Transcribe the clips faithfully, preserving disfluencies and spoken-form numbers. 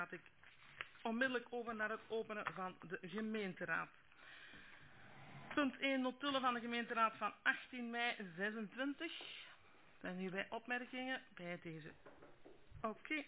Laat ik onmiddellijk over naar het openen van de gemeenteraad. Punt één, notulen van de gemeenteraad van achttien mei zesentwintig. Zijn hierbij opmerkingen bij deze? Oké. Okay.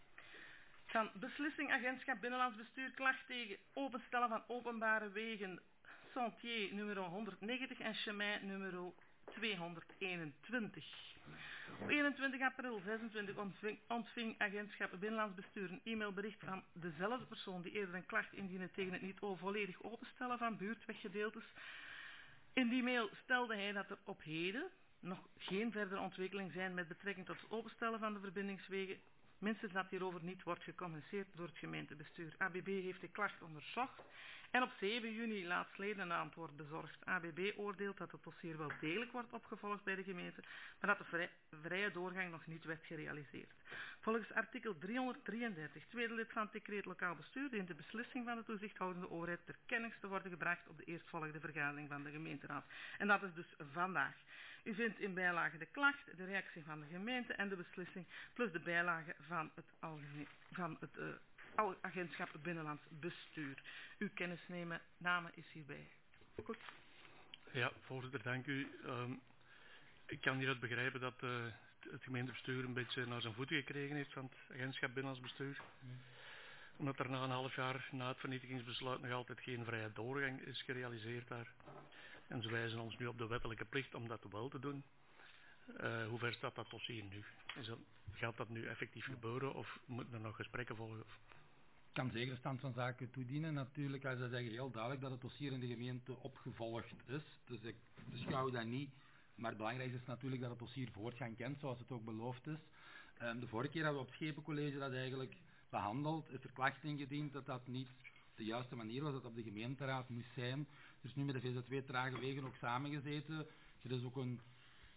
Dan beslissing agentschap Binnenlands Bestuur klacht tegen openstellen van openbare wegen Sentier nummer honderdnegentig en chemin nummer tweehonderdeenentwintig. Op eenentwintig april zesentwintig ontving, ontving agentschap Binnenlands Bestuur een e-mailbericht van dezelfde persoon die eerder een klacht indiende tegen het niet volledig openstellen van buurtweggedeeltes. In die mail stelde hij dat er op heden nog geen verdere ontwikkeling zijn met betrekking tot het openstellen van de verbindingswegen, minstens dat hierover niet wordt gecommuniceerd door het gemeentebestuur. A B B heeft de klacht onderzocht en op zeven juni laatstleden een antwoord bezorgd. A B B oordeelt dat het dossier wel degelijk wordt opgevolgd bij de gemeente, maar dat de vrij, vrije doorgang nog niet werd gerealiseerd. Volgens artikel driehonderddrieëndertig, tweede lid van het decreet lokaal bestuur, dient de beslissing van de toezichthoudende overheid ter kennis te worden gebracht op de eerstvolgende vergadering van de gemeenteraad. En dat is dus vandaag. U vindt in bijlage de klacht, de reactie van de gemeente en de beslissing, plus de bijlage van het, algemeen, van het uh, agentschap Binnenlands Bestuur. Uw kennisnemen, namen is hierbij. Goed. Ja, voorzitter, dank u. Um, ik kan hieruit begrijpen dat uh, het gemeentebestuur een beetje naar zijn voeten gekregen heeft van het agentschap Binnenlands Bestuur. Mm. Omdat er na een half jaar na het vernietigingsbesluit nog altijd geen vrije doorgang is gerealiseerd daar. En ze wijzen ons nu op de wettelijke plicht om dat wel te doen. Uh, hoe ver staat dat dossier nu? Is dat, gaat dat nu effectief gebeuren of moeten er nog gesprekken volgen? Ik kan zeker stand van zaken toedienen. Natuurlijk is het eigenlijk heel duidelijk dat het dossier in de gemeente opgevolgd is. Dus ik beschouw dat niet. Maar het belangrijkste is natuurlijk dat het dossier voortgang kent, zoals het ook beloofd is. Um, de vorige keer hebben we op het Schepencollege dat eigenlijk behandeld. Is er klacht ingediend dat dat niet de juiste manier was, dat dat op de gemeenteraad moest zijn. Er is nu met de V Z W Trage Wegen ook samengezeten. Er is ook een,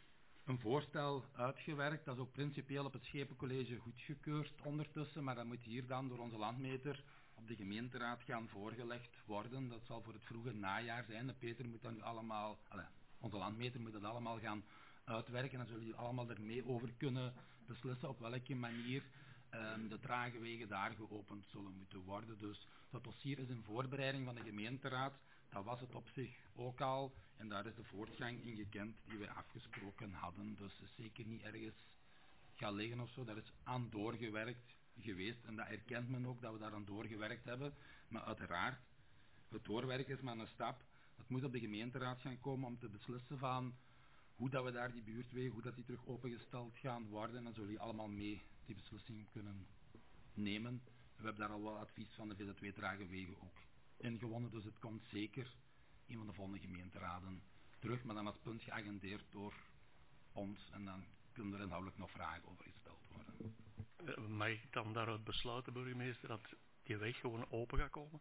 een voorstel uitgewerkt. Dat is ook principieel op het Schepencollege goedgekeurd ondertussen. Maar dat moet hier dan door onze landmeter op de gemeenteraad gaan voorgelegd worden. Dat zal voor het vroege najaar zijn. De Peter moet dat nu allemaal... Allez, onze landmeter moet dat allemaal gaan uitwerken. En zullen jullie allemaal ermee over kunnen beslissen op welke manier um, de trage wegen daar geopend zullen moeten worden. Dus dat dossier is in voorbereiding van de gemeenteraad. Dat was het op zich ook al. En daar is de voortgang in gekend die wij afgesproken hadden. Dus het is zeker niet ergens gaan liggen of zo. Daar is aan doorgewerkt geweest. En dat erkent men ook dat we daar aan doorgewerkt hebben. Maar uiteraard, het doorwerken is maar een stap. Het moet op de gemeenteraad gaan komen om te beslissen van hoe dat we daar die buurtwegen, hoe dat die terug opengesteld gaan worden. En dan zullen jullie allemaal mee die beslissing kunnen nemen. We hebben daar al wel advies van de V Z W Trage Wegen ook in gewonnen. Dus het komt zeker een van de volgende gemeenteraden terug. Maar dan als punt geagendeerd door ons. En dan kunnen er inhoudelijk nog vragen over gesteld worden. Mag ik dan daaruit besluiten, burgemeester, dat die weg gewoon open gaat komen?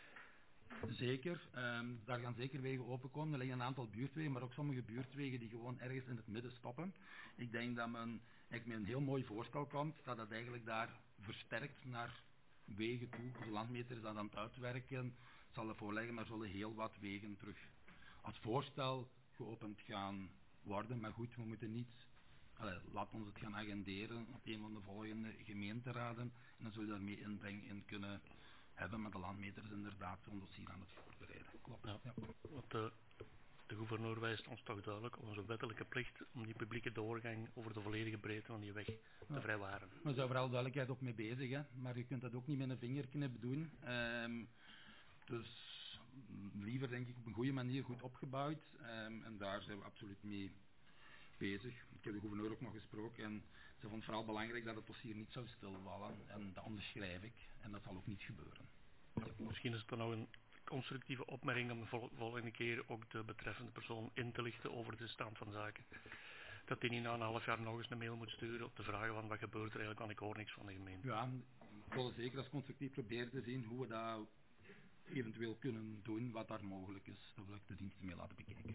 Zeker, um, daar gaan zeker wegen openkomen. Er liggen een aantal buurtwegen, maar ook sommige buurtwegen die gewoon ergens in het midden stoppen. Ik denk dat men eigenlijk met een heel mooi voorstel komt, dat dat eigenlijk daar versterkt naar wegen toe. De landmeter is dat aan het uitwerken, zal het voorleggen, maar zullen heel wat wegen terug als voorstel geopend gaan worden. Maar goed, we moeten niet... Allee, laat ons het gaan agenderen op een van de volgende gemeenteraden en dan zullen we daarmee inbreng in kunnen hebben, maar de landmeter is inderdaad zo'n dossier aan het voorbereiden. Klopt. Ja, ja. Want de, de gouverneur wijst ons toch duidelijk op onze wettelijke plicht om die publieke doorgang over de volledige breedte van die weg te ja. vrijwaren. We zijn vooral duidelijkheid ook mee bezig, hè? Maar je kunt dat ook niet met een vingerknip doen. Um, dus liever denk ik op een goede manier goed opgebouwd um, en daar zijn we absoluut mee bezig. Ik heb de gouverneur ook nog gesproken en ze vond vooral belangrijk dat het dossier niet zou stilvallen en dat onderschrijf ik en dat zal ook niet gebeuren. Ja, misschien is het dan nog een constructieve opmerking om de vol volgende keer ook de betreffende persoon in te lichten over de stand van zaken. Dat hij niet na een half jaar nog eens een mail moet sturen op de vragen van wat gebeurt er eigenlijk, want ik hoor niks van de gemeente. Ja, ik wil zeker als constructief proberen te zien hoe we dat eventueel kunnen doen, wat daar mogelijk is. Dat wil ik de diensten mee laten bekijken.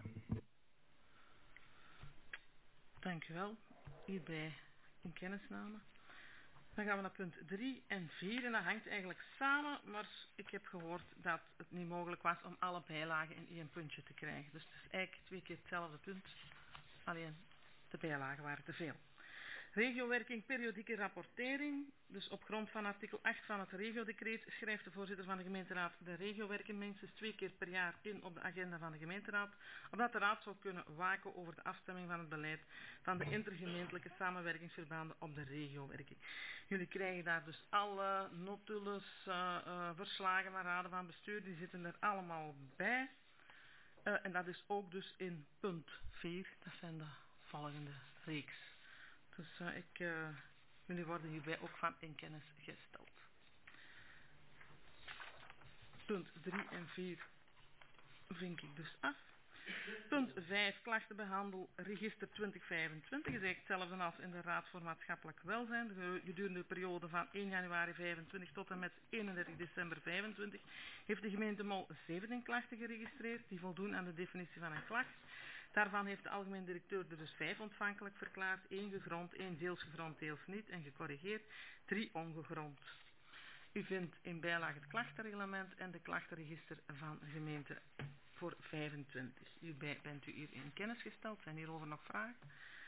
Dank u wel. Hierbij in kennisname. Dan gaan we naar punt drie en vier en dat hangt eigenlijk samen, maar ik heb gehoord dat het niet mogelijk was om alle bijlagen in één puntje te krijgen. Dus het is eigenlijk twee keer hetzelfde punt, alleen de bijlagen waren te veel. Regiowerking, periodieke rapportering. Dus op grond van artikel acht van het regiodecreet schrijft de voorzitter van de gemeenteraad de regiowerking minstens twee keer per jaar in op de agenda van de gemeenteraad, opdat de raad zou kunnen waken over de afstemming van het beleid van de intergemeentelijke samenwerkingsverbanden op de regiowerking. Jullie krijgen daar dus alle notules, uh, uh, verslagen van raden van bestuur, die zitten er allemaal bij. Uh, en dat is ook dus in punt vier, dat zijn de volgende reeks. Dus uh, ik, uh, jullie worden hierbij ook van in kennis gesteld. Punt drie en vier vink ik dus af. Punt vijf, klachtenbehandel, register twintig vijfentwintig, is eigenlijk hetzelfde als in de Raad voor Maatschappelijk Welzijn. De gedurende periode van één januari vijfentwintig tot en met eenendertig december vijfentwintig heeft de gemeente Mol zeventien klachten geregistreerd die voldoen aan de definitie van een klacht. Daarvan heeft de algemeen directeur er dus vijf ontvankelijk verklaard, één gegrond, één deels gegrond, deels niet en gecorrigeerd, drie ongegrond. U vindt in bijlage het klachtenreglement en de klachtenregister van de gemeente voor vijfentwintig. Hierbij bent u hier in kennis gesteld. Zijn hierover nog vragen?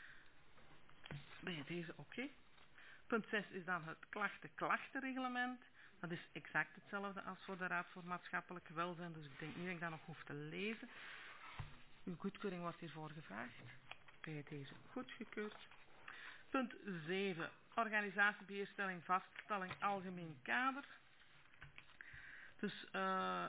Bij deze oké. Okay. Punt zes is dan het klachten-klachtenreglement. Dat is exact hetzelfde als voor de Raad voor Maatschappelijk Welzijn, dus ik denk niet dat ik dat nog hoef te lezen. Uw goedkeuring wordt hiervoor gevraagd. Bij deze goedgekeurd. Punt zeven. Organisatiebeheerstelling, vaststelling, algemeen kader. Dus uh,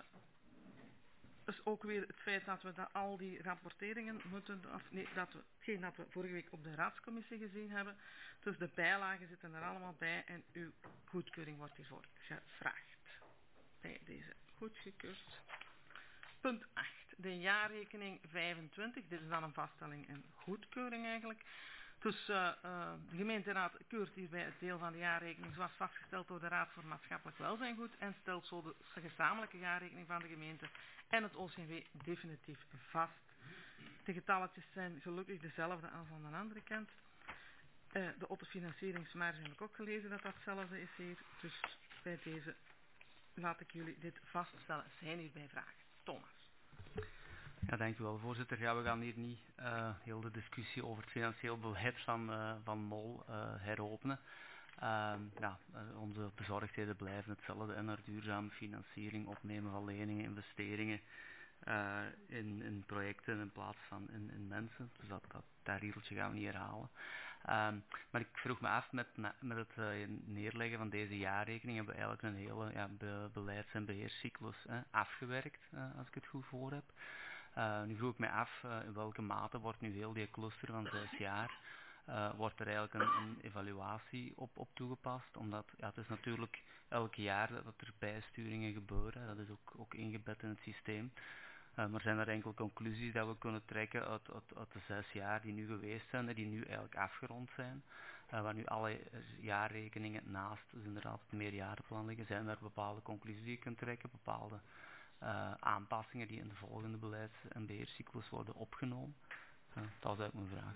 is ook weer het feit dat we dat al die rapporteringen moeten, of nee, dat we, hetgeen dat we vorige week op de raadscommissie gezien hebben. Dus de bijlagen zitten er allemaal bij en uw goedkeuring wordt hiervoor gevraagd. Bij deze goedgekeurd. Punt acht. De jaarrekening vijfentwintig. Dit is dan een vaststelling en goedkeuring eigenlijk. Dus uh, uh, de gemeenteraad keurt hierbij het deel van de jaarrekening zoals vastgesteld door de Raad voor Maatschappelijk Welzijn goed en stelt zo de gezamenlijke jaarrekening van de gemeente en het O C W definitief vast. De getalletjes zijn gelukkig dezelfde als aan de andere kant. Uh, de autofinancieringsmarge heb ik ook gelezen dat dat hetzelfde is hier. Dus bij deze laat ik jullie dit vaststellen. Zijn hierbij vragen? Thomas. Ja, dank u wel, voorzitter. Ja, we gaan hier niet uh, heel de discussie over het financieel beleid van, uh, van Mol uh, heropenen. Uh, ja, uh, onze bezorgdheden blijven hetzelfde en naar duurzame financiering, opnemen van leningen, investeringen uh, in, in projecten in plaats van in, in mensen. Dus dat, dat, dat riedeltje gaan we niet herhalen. Um, maar ik vroeg me af, met, met het uh, neerleggen van deze jaarrekening hebben we eigenlijk een hele ja, be, beleids- en beheerscyclus uh, afgewerkt, uh, als ik het goed voor heb. Uh, nu vroeg ik mij af, uh, in welke mate wordt nu heel die cluster van zes jaar, uh, wordt er eigenlijk een, een evaluatie op, op toegepast, omdat ja, het is natuurlijk elk jaar dat, dat er bijsturingen gebeuren, dat is ook, ook ingebed in het systeem. Uh, maar zijn er enkel conclusies dat we kunnen trekken uit, uit, uit de zes jaar die nu geweest zijn en die nu eigenlijk afgerond zijn, uh, waar nu alle jaarrekeningen naast, dus inderdaad het meerjarenplan liggen, zijn er bepaalde conclusies die je kunt trekken, bepaalde Uh, aanpassingen die in de volgende beleids- en beheerscyclus worden opgenomen? Uh, dat is eigenlijk mijn vraag.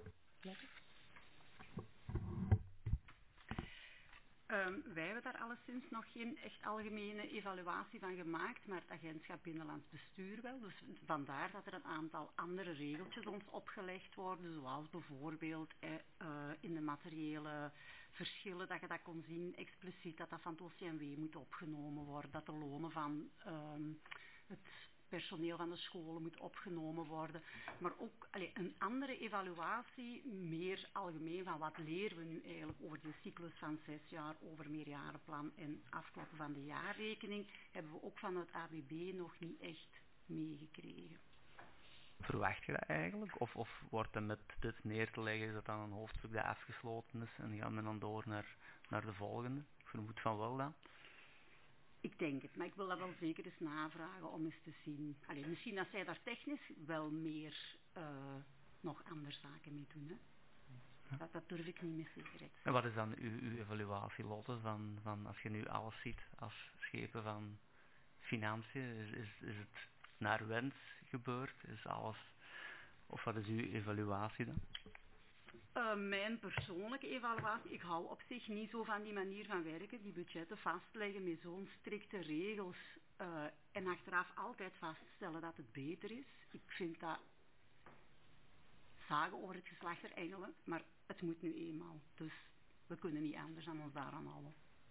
Um, wij hebben daar alleszins nog geen echt algemene evaluatie van gemaakt, maar het agentschap Binnenlands Bestuur wel. Dus vandaar dat er een aantal andere regeltjes ons opgelegd worden, zoals bijvoorbeeld eh, uh, in de materiële verschillen, dat je dat kon zien expliciet, dat dat van het O C M W moet opgenomen worden, dat de lonen van um, het personeel van de scholen moet opgenomen worden. Maar ook allee, een andere evaluatie, meer algemeen van wat leren we nu eigenlijk over de cyclus van zes jaar, over meerjarenplan en afkloppen van de jaarrekening, hebben we ook van het A B B nog niet echt meegekregen. Verwacht je dat eigenlijk? Of, of wordt er met dit neer te leggen, is dat dan een hoofdstuk dat afgesloten is en gaan we dan door naar, naar de volgende? Ik vermoed van wel dan. Ik denk het, maar ik wil dat wel zeker eens navragen om eens te zien. Allee, misschien dat zij daar technisch wel meer uh, nog andere zaken mee doen. Hè? Ja. Dat, dat durf ik niet met zekerheid. En wat is dan uw, uw evaluatie, Lotte, van, van als je nu alles ziet als schepen van financiën? Is, is, is het naar wens gebeurd? Is alles, of wat is uw evaluatie dan? Uh, mijn persoonlijke evaluatie, ik hou op zich niet zo van die manier van werken, die budgetten vastleggen met zo'n strikte regels uh, en achteraf altijd vaststellen dat het beter is. Ik vind dat zagen over het geslacht der engelen, maar het moet nu eenmaal. Dus we kunnen niet anders dan ons daaraan houden.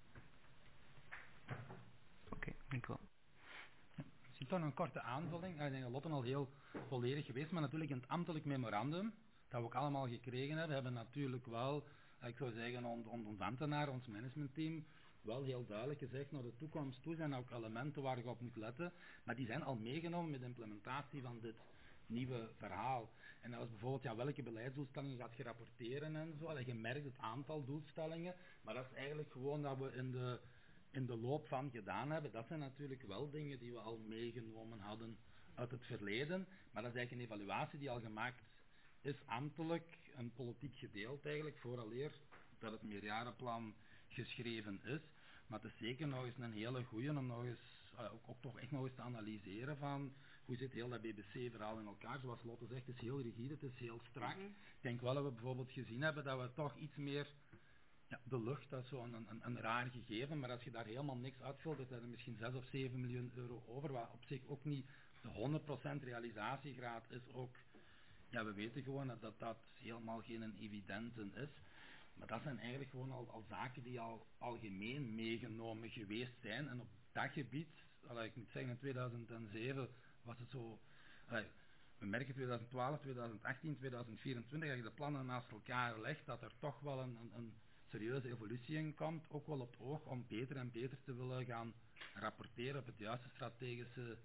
Oké, okay, dank u wel. Misschien toch een korte aanvulling. Ik denk dat Lotte al heel volledig geweest, maar natuurlijk in het ambtelijk memorandum, dat we ook allemaal gekregen hebben, hebben natuurlijk wel, ik zou zeggen, on, on, ons ambtenaar, ons managementteam, wel heel duidelijk gezegd naar de toekomst toe zijn ook elementen waar je op moet letten, maar die zijn al meegenomen met de implementatie van dit nieuwe verhaal. En dat is bijvoorbeeld, ja, welke beleidsdoelstellingen gaat je rapporteren en zo. Dat je merkt het aantal doelstellingen, maar dat is eigenlijk gewoon dat we in de, in de loop van gedaan hebben. Dat zijn natuurlijk wel dingen die we al meegenomen hadden uit het verleden, maar dat is eigenlijk een evaluatie die al gemaakt is, ambtelijk en politiek gedeeld eigenlijk, vooraleer dat het meerjarenplan geschreven is. Maar het is zeker nog eens een hele goeie om nog eens, uh, ook, ook toch echt nog eens te analyseren van hoe zit heel dat B B C-verhaal in elkaar. Zoals Lotte zegt, het is heel rigide, het is heel strak. Mm-hmm. Ik denk wel dat we bijvoorbeeld gezien hebben dat we toch iets meer, ja, de lucht, dat is zo'n een, een, een raar gegeven, maar als je daar helemaal niks uitvult, dat er misschien zes of zeven miljoen euro over, wat op zich ook niet de honderd procent realisatiegraad is ook, ja, we weten gewoon dat dat, dat helemaal geen evidente is. Maar dat zijn eigenlijk gewoon al, al zaken die al algemeen meegenomen geweest zijn. En op dat gebied, allee, ik moet zeggen in tweeduizend zeven was het zo, allee, we merken tweeduizend twaalf, tweeduizend achttien, tweeduizend vierentwintig, als je de plannen naast elkaar legt, dat er toch wel een, een, een serieuze evolutie in komt. Ook wel op het oog om beter en beter te willen gaan rapporteren op het juiste strategische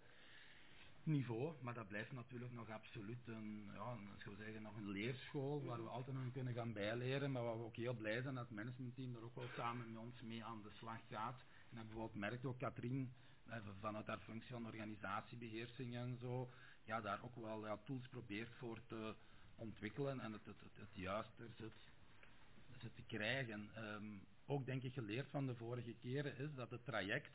niveau, maar dat blijft natuurlijk nog absoluut een, ja, een, ik zou zeggen, nog een leerschool waar we altijd nog kunnen gaan bijleren, maar waar we ook heel blij zijn dat het managementteam er ook wel samen met ons mee aan de slag gaat. En dat bijvoorbeeld merkt ook Katrien vanuit haar functie van organisatiebeheersing en zo, ja, daar ook wel ja, tools probeert voor te ontwikkelen en het, het, het, het juiste zit, zit te krijgen. Um, ook denk ik geleerd van de vorige keren is dat het traject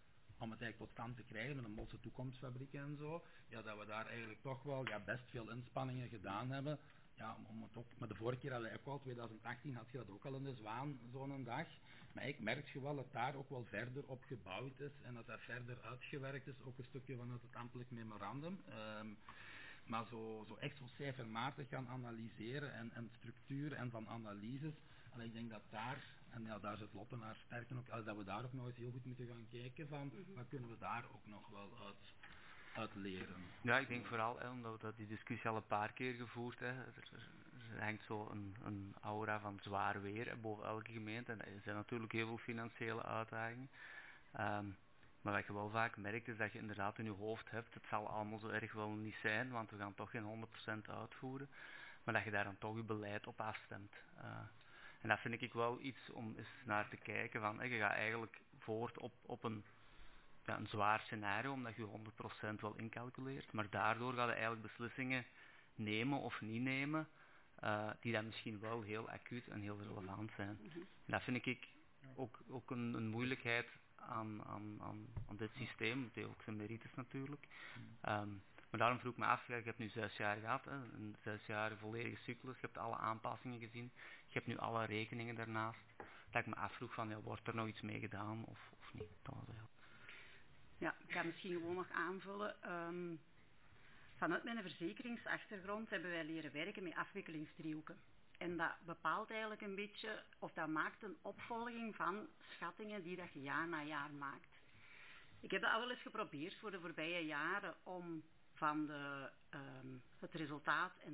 om het eigenlijk tot stand te krijgen met een Molse toekomstfabriek en zo, ja, dat we daar eigenlijk toch wel ja, best veel inspanningen gedaan hebben. Ja, om, om het ook, maar de vorige keer hadden we ook al, tweeduizend achttien had je dat ook al in de Zwaan, zo'n dag. Maar ik merk je wel dat daar ook wel verder op gebouwd is en dat dat verder uitgewerkt is, ook een stukje vanuit het ambtelijk memorandum. Um, maar zo, zo echt zo cijfermatig gaan analyseren en, en structuur en van analyses, en ik denk dat daar, en ja, daar zit Lotte naar sterken ook, dat we daar ook nog eens heel goed moeten gaan kijken van, mm-hmm. wat kunnen we daar ook nog wel uit, uit leren. Ja, ik denk vooral, hè, omdat we dat die discussie al een paar keer gevoerd hebben, er, er hangt zo een, een aura van zwaar weer hè, boven elke gemeente, en er zijn natuurlijk heel veel financiële uitdagingen. Um, maar wat je wel vaak merkt is dat je inderdaad in je hoofd hebt, het zal allemaal zo erg wel niet zijn, want we gaan toch geen honderd procent uitvoeren, maar dat je daar dan toch je beleid op afstemt. Uh, En dat vind ik wel iets om eens naar te kijken van, je gaat eigenlijk voort op, op een, ja, een zwaar scenario, omdat je honderd procent wel incalculeert, maar daardoor ga je eigenlijk beslissingen nemen of niet nemen, uh, die dan misschien wel heel acuut en heel relevant zijn. En dat vind ik ook, ook een, een moeilijkheid aan, aan, aan, aan dit systeem, het heeft ook zijn merites natuurlijk. Um, Maar daarom vroeg ik me af, ja, je hebt nu zes jaar gehad, hè, een zes jaar volledige cyclus, je hebt alle aanpassingen gezien, je hebt nu alle rekeningen daarnaast. Dat ik me afvroeg van, ja, wordt er nog iets mee gedaan of, of niet? Dat was heel... Ja, ik kan misschien gewoon nog aanvullen. Um, vanuit mijn verzekeringsachtergrond hebben wij leren werken met afwikkelingsdriehoeken. En dat bepaalt eigenlijk een beetje, of dat maakt een opvolging van schattingen die dat je jaar na jaar maakt. Ik heb dat al wel eens geprobeerd voor de voorbije jaren om van de, um, het resultaat en de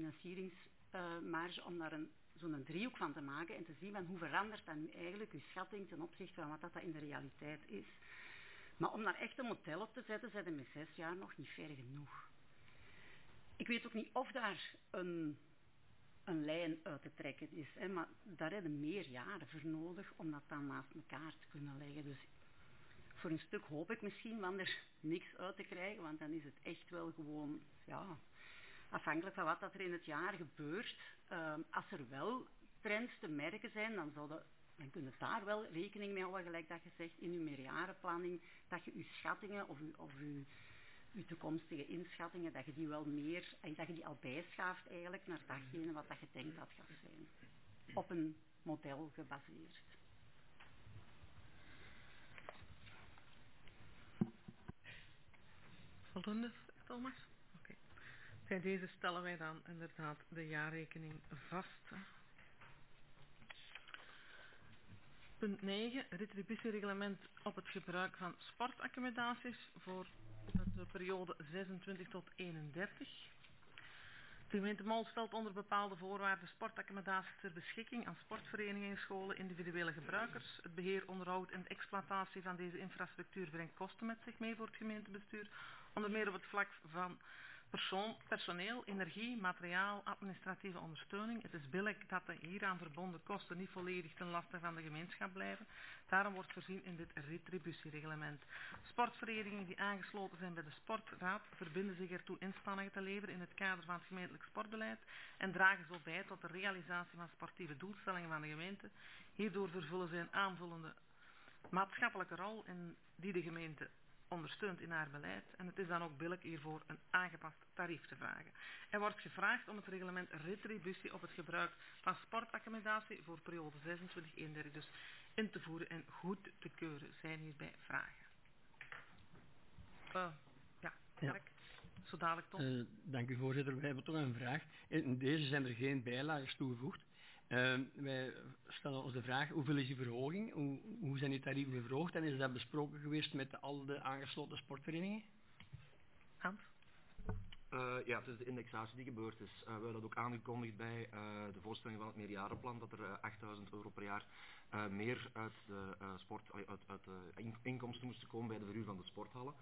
autofinancieringsmarge uh, om daar een, zo'n driehoek van te maken en te zien van hoe verandert dat nu eigenlijk uw schatting ten opzichte van wat dat in de realiteit is. Maar om daar echt een model op te zetten, zijn we met zes jaar nog niet ver genoeg. Ik weet ook niet of daar een, een lijn uit te trekken is, hè, maar daar hebben meer jaren voor nodig om dat dan naast elkaar te kunnen leggen. Dus voor een stuk hoop ik misschien van er niks uit te krijgen, want dan is het echt wel gewoon, ja, afhankelijk van wat dat er in het jaar gebeurt. Uh, als er wel trends te merken zijn, dan, zou dat, dan kun je daar wel rekening mee houden, gelijk dat je zegt in je meerjarenplanning, dat je je schattingen of je, of je, je toekomstige inschattingen, dat je die wel meer, dat je die al bijschaaft eigenlijk naar datgene wat dat je denkt dat gaat zijn. Op een model gebaseerd. Voldoende, Thomas? Oké. Okay. Bij deze stellen wij dan inderdaad de jaarrekening vast. Punt negen. Retributiereglement op het gebruik van sportaccommodaties voor de periode zesentwintig tot eenendertig. De gemeente Mol stelt onder bepaalde voorwaarden sportaccommodaties ter beschikking aan sportverenigingen, scholen, individuele gebruikers. Het beheer, onderhoud en de exploitatie van deze infrastructuur brengt kosten met zich mee voor het gemeentebestuur. Onder meer op het vlak van persoon, personeel, energie, materiaal, administratieve ondersteuning. Het is billijk dat de hieraan verbonden kosten niet volledig ten laste van de gemeenschap blijven. Daarom wordt voorzien in dit retributiereglement. Sportverenigingen die aangesloten zijn bij de sportraad verbinden zich ertoe inspanningen te leveren in het kader van het gemeentelijk sportbeleid en dragen zo bij tot de realisatie van sportieve doelstellingen van de gemeente. Hierdoor vervullen zij een aanvullende maatschappelijke rol in die de gemeente ondersteunt in haar beleid en het is dan ook billijk hiervoor een aangepast tarief te vragen. Er wordt gevraagd om het reglement retributie op het gebruik van sportaccommodatie voor periode zesentwintig eenendertig dus in te voeren en goed te keuren. Zijn hierbij vragen? Uh, ja, Mark. Ja. Zo dadelijk toch? Uh, dank u voorzitter. Wij hebben toch een vraag. In deze zijn er geen bijlagers toegevoegd. Uh, wij stellen ons de vraag, hoeveel is die verhoging? Hoe, hoe zijn die tarieven verhoogd? En is dat besproken geweest met al de aangesloten sportverenigingen? Hans? Uh, ja, het is de indexatie die gebeurd is. Uh, we hebben dat ook aangekondigd bij uh, de voorstelling van het meerjarenplan, dat er uh, achtduizend euro per jaar uh, meer uit de uh, sport, uit, uit de inkomsten moesten komen bij de verhuur van de sporthallen.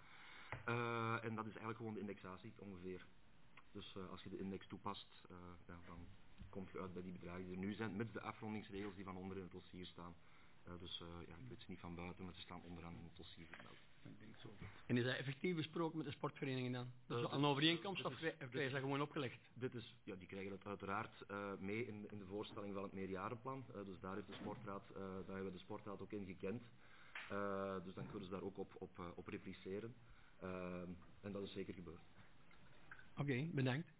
Uh, en dat is eigenlijk gewoon de indexatie ongeveer. Dus uh, als je de index toepast, uh, ja, dan komt je uit bij die bedragen die er nu zijn, met de afrondingsregels die van onder in het dossier staan. Uh, dus uh, ja, ik weet ze niet van buiten, maar ze staan onderaan in het dossier vermeld. Ik denk zo. En is dat effectief besproken met de sportverenigingen dan? Dus uh, een overeenkomst of krijg je dat gewoon opgelegd? Dit is, ja, die krijgen dat uiteraard uh, mee in, in de voorstelling van het meerjarenplan. Uh, dus daar heeft de sportraad, uh, daar hebben we de sportraad ook in gekend. Uh, dus dan kunnen ze daar ook op, op, uh, op repliceren. Uh, en dat is zeker gebeurd. Oké, okay, bedankt.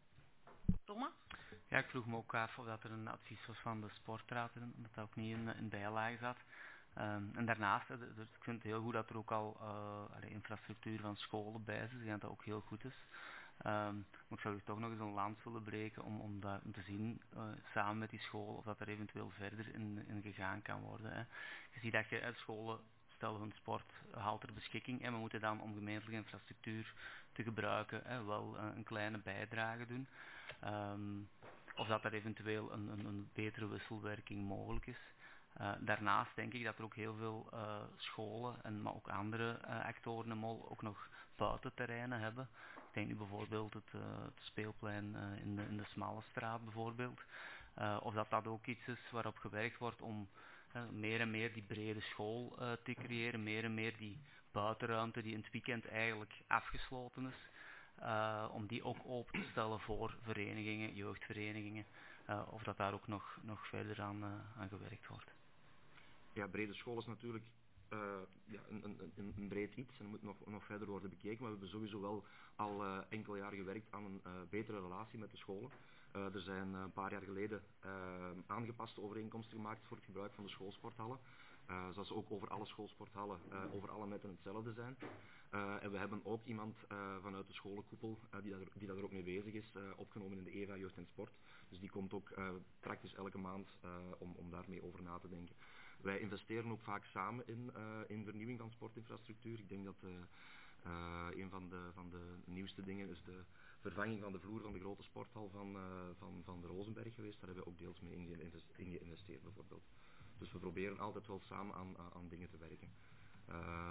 Thomas? Ja, ik vroeg me ook af of dat er een advies was van de sportraad, omdat dat ook niet in, in bijlage zat. Um, en daarnaast, dus ik vind het heel goed dat er ook al uh, allee, infrastructuur van scholen bij is, dus dat dat ook heel goed is. Um, maar ik zou dus toch nog eens een lans willen breken om, om, dat, om te zien, uh, samen met die scholen, of dat er eventueel verder in, in gegaan kan worden. Hè. Je ziet dat je uit scholen, stel hun sport haalt ter beschikking en we moeten dan om gemeentelijke infrastructuur te gebruiken hè, wel uh, een kleine bijdrage doen. Um, of dat er eventueel een, een, een betere wisselwerking mogelijk is. Uh, daarnaast denk ik dat er ook heel veel uh, scholen, en, maar ook andere uh, actoren in Mol ook nog buitenterreinen hebben. Ik denk nu bijvoorbeeld het, uh, het speelplein uh, in, de, in de Smalle Straat bijvoorbeeld. Uh, of dat dat ook iets is waarop gewerkt wordt om uh, meer en meer die brede school uh, te creëren, meer en meer die buitenruimte die in het weekend eigenlijk afgesloten is. Uh, om die ook open te stellen voor verenigingen, jeugdverenigingen, uh, of dat daar ook nog, nog verder aan, uh, aan gewerkt wordt. Ja, brede school is natuurlijk uh, ja, een, een, een breed iets en moet nog, nog verder worden bekeken, maar we hebben sowieso wel al uh, enkele jaren gewerkt aan een uh, betere relatie met de scholen. Uh, er zijn uh, een paar jaar geleden uh, aangepaste overeenkomsten gemaakt voor het gebruik van de schoolsporthallen. Uh, zodat ze ook over alle schoolsporthallen, uh, over alle netten hetzelfde zijn. Uh, en we hebben ook iemand uh, vanuit de scholenkoepel uh, die, dat er, die dat er ook mee bezig is, uh, opgenomen in de E V A Jeugd en Sport. Dus die komt ook uh, praktisch elke maand uh, om, om daarmee over na te denken. Wij investeren ook vaak samen in, uh, in vernieuwing van sportinfrastructuur. Ik denk dat uh, uh, een van de, van de nieuwste dingen is de vervanging van de vloer van de grote sporthal van, uh, van, van de Rozenberg geweest. Daar hebben we ook deels mee in geïnvesteerd bijvoorbeeld. Dus we proberen altijd wel samen aan, aan, aan dingen te werken. Uh,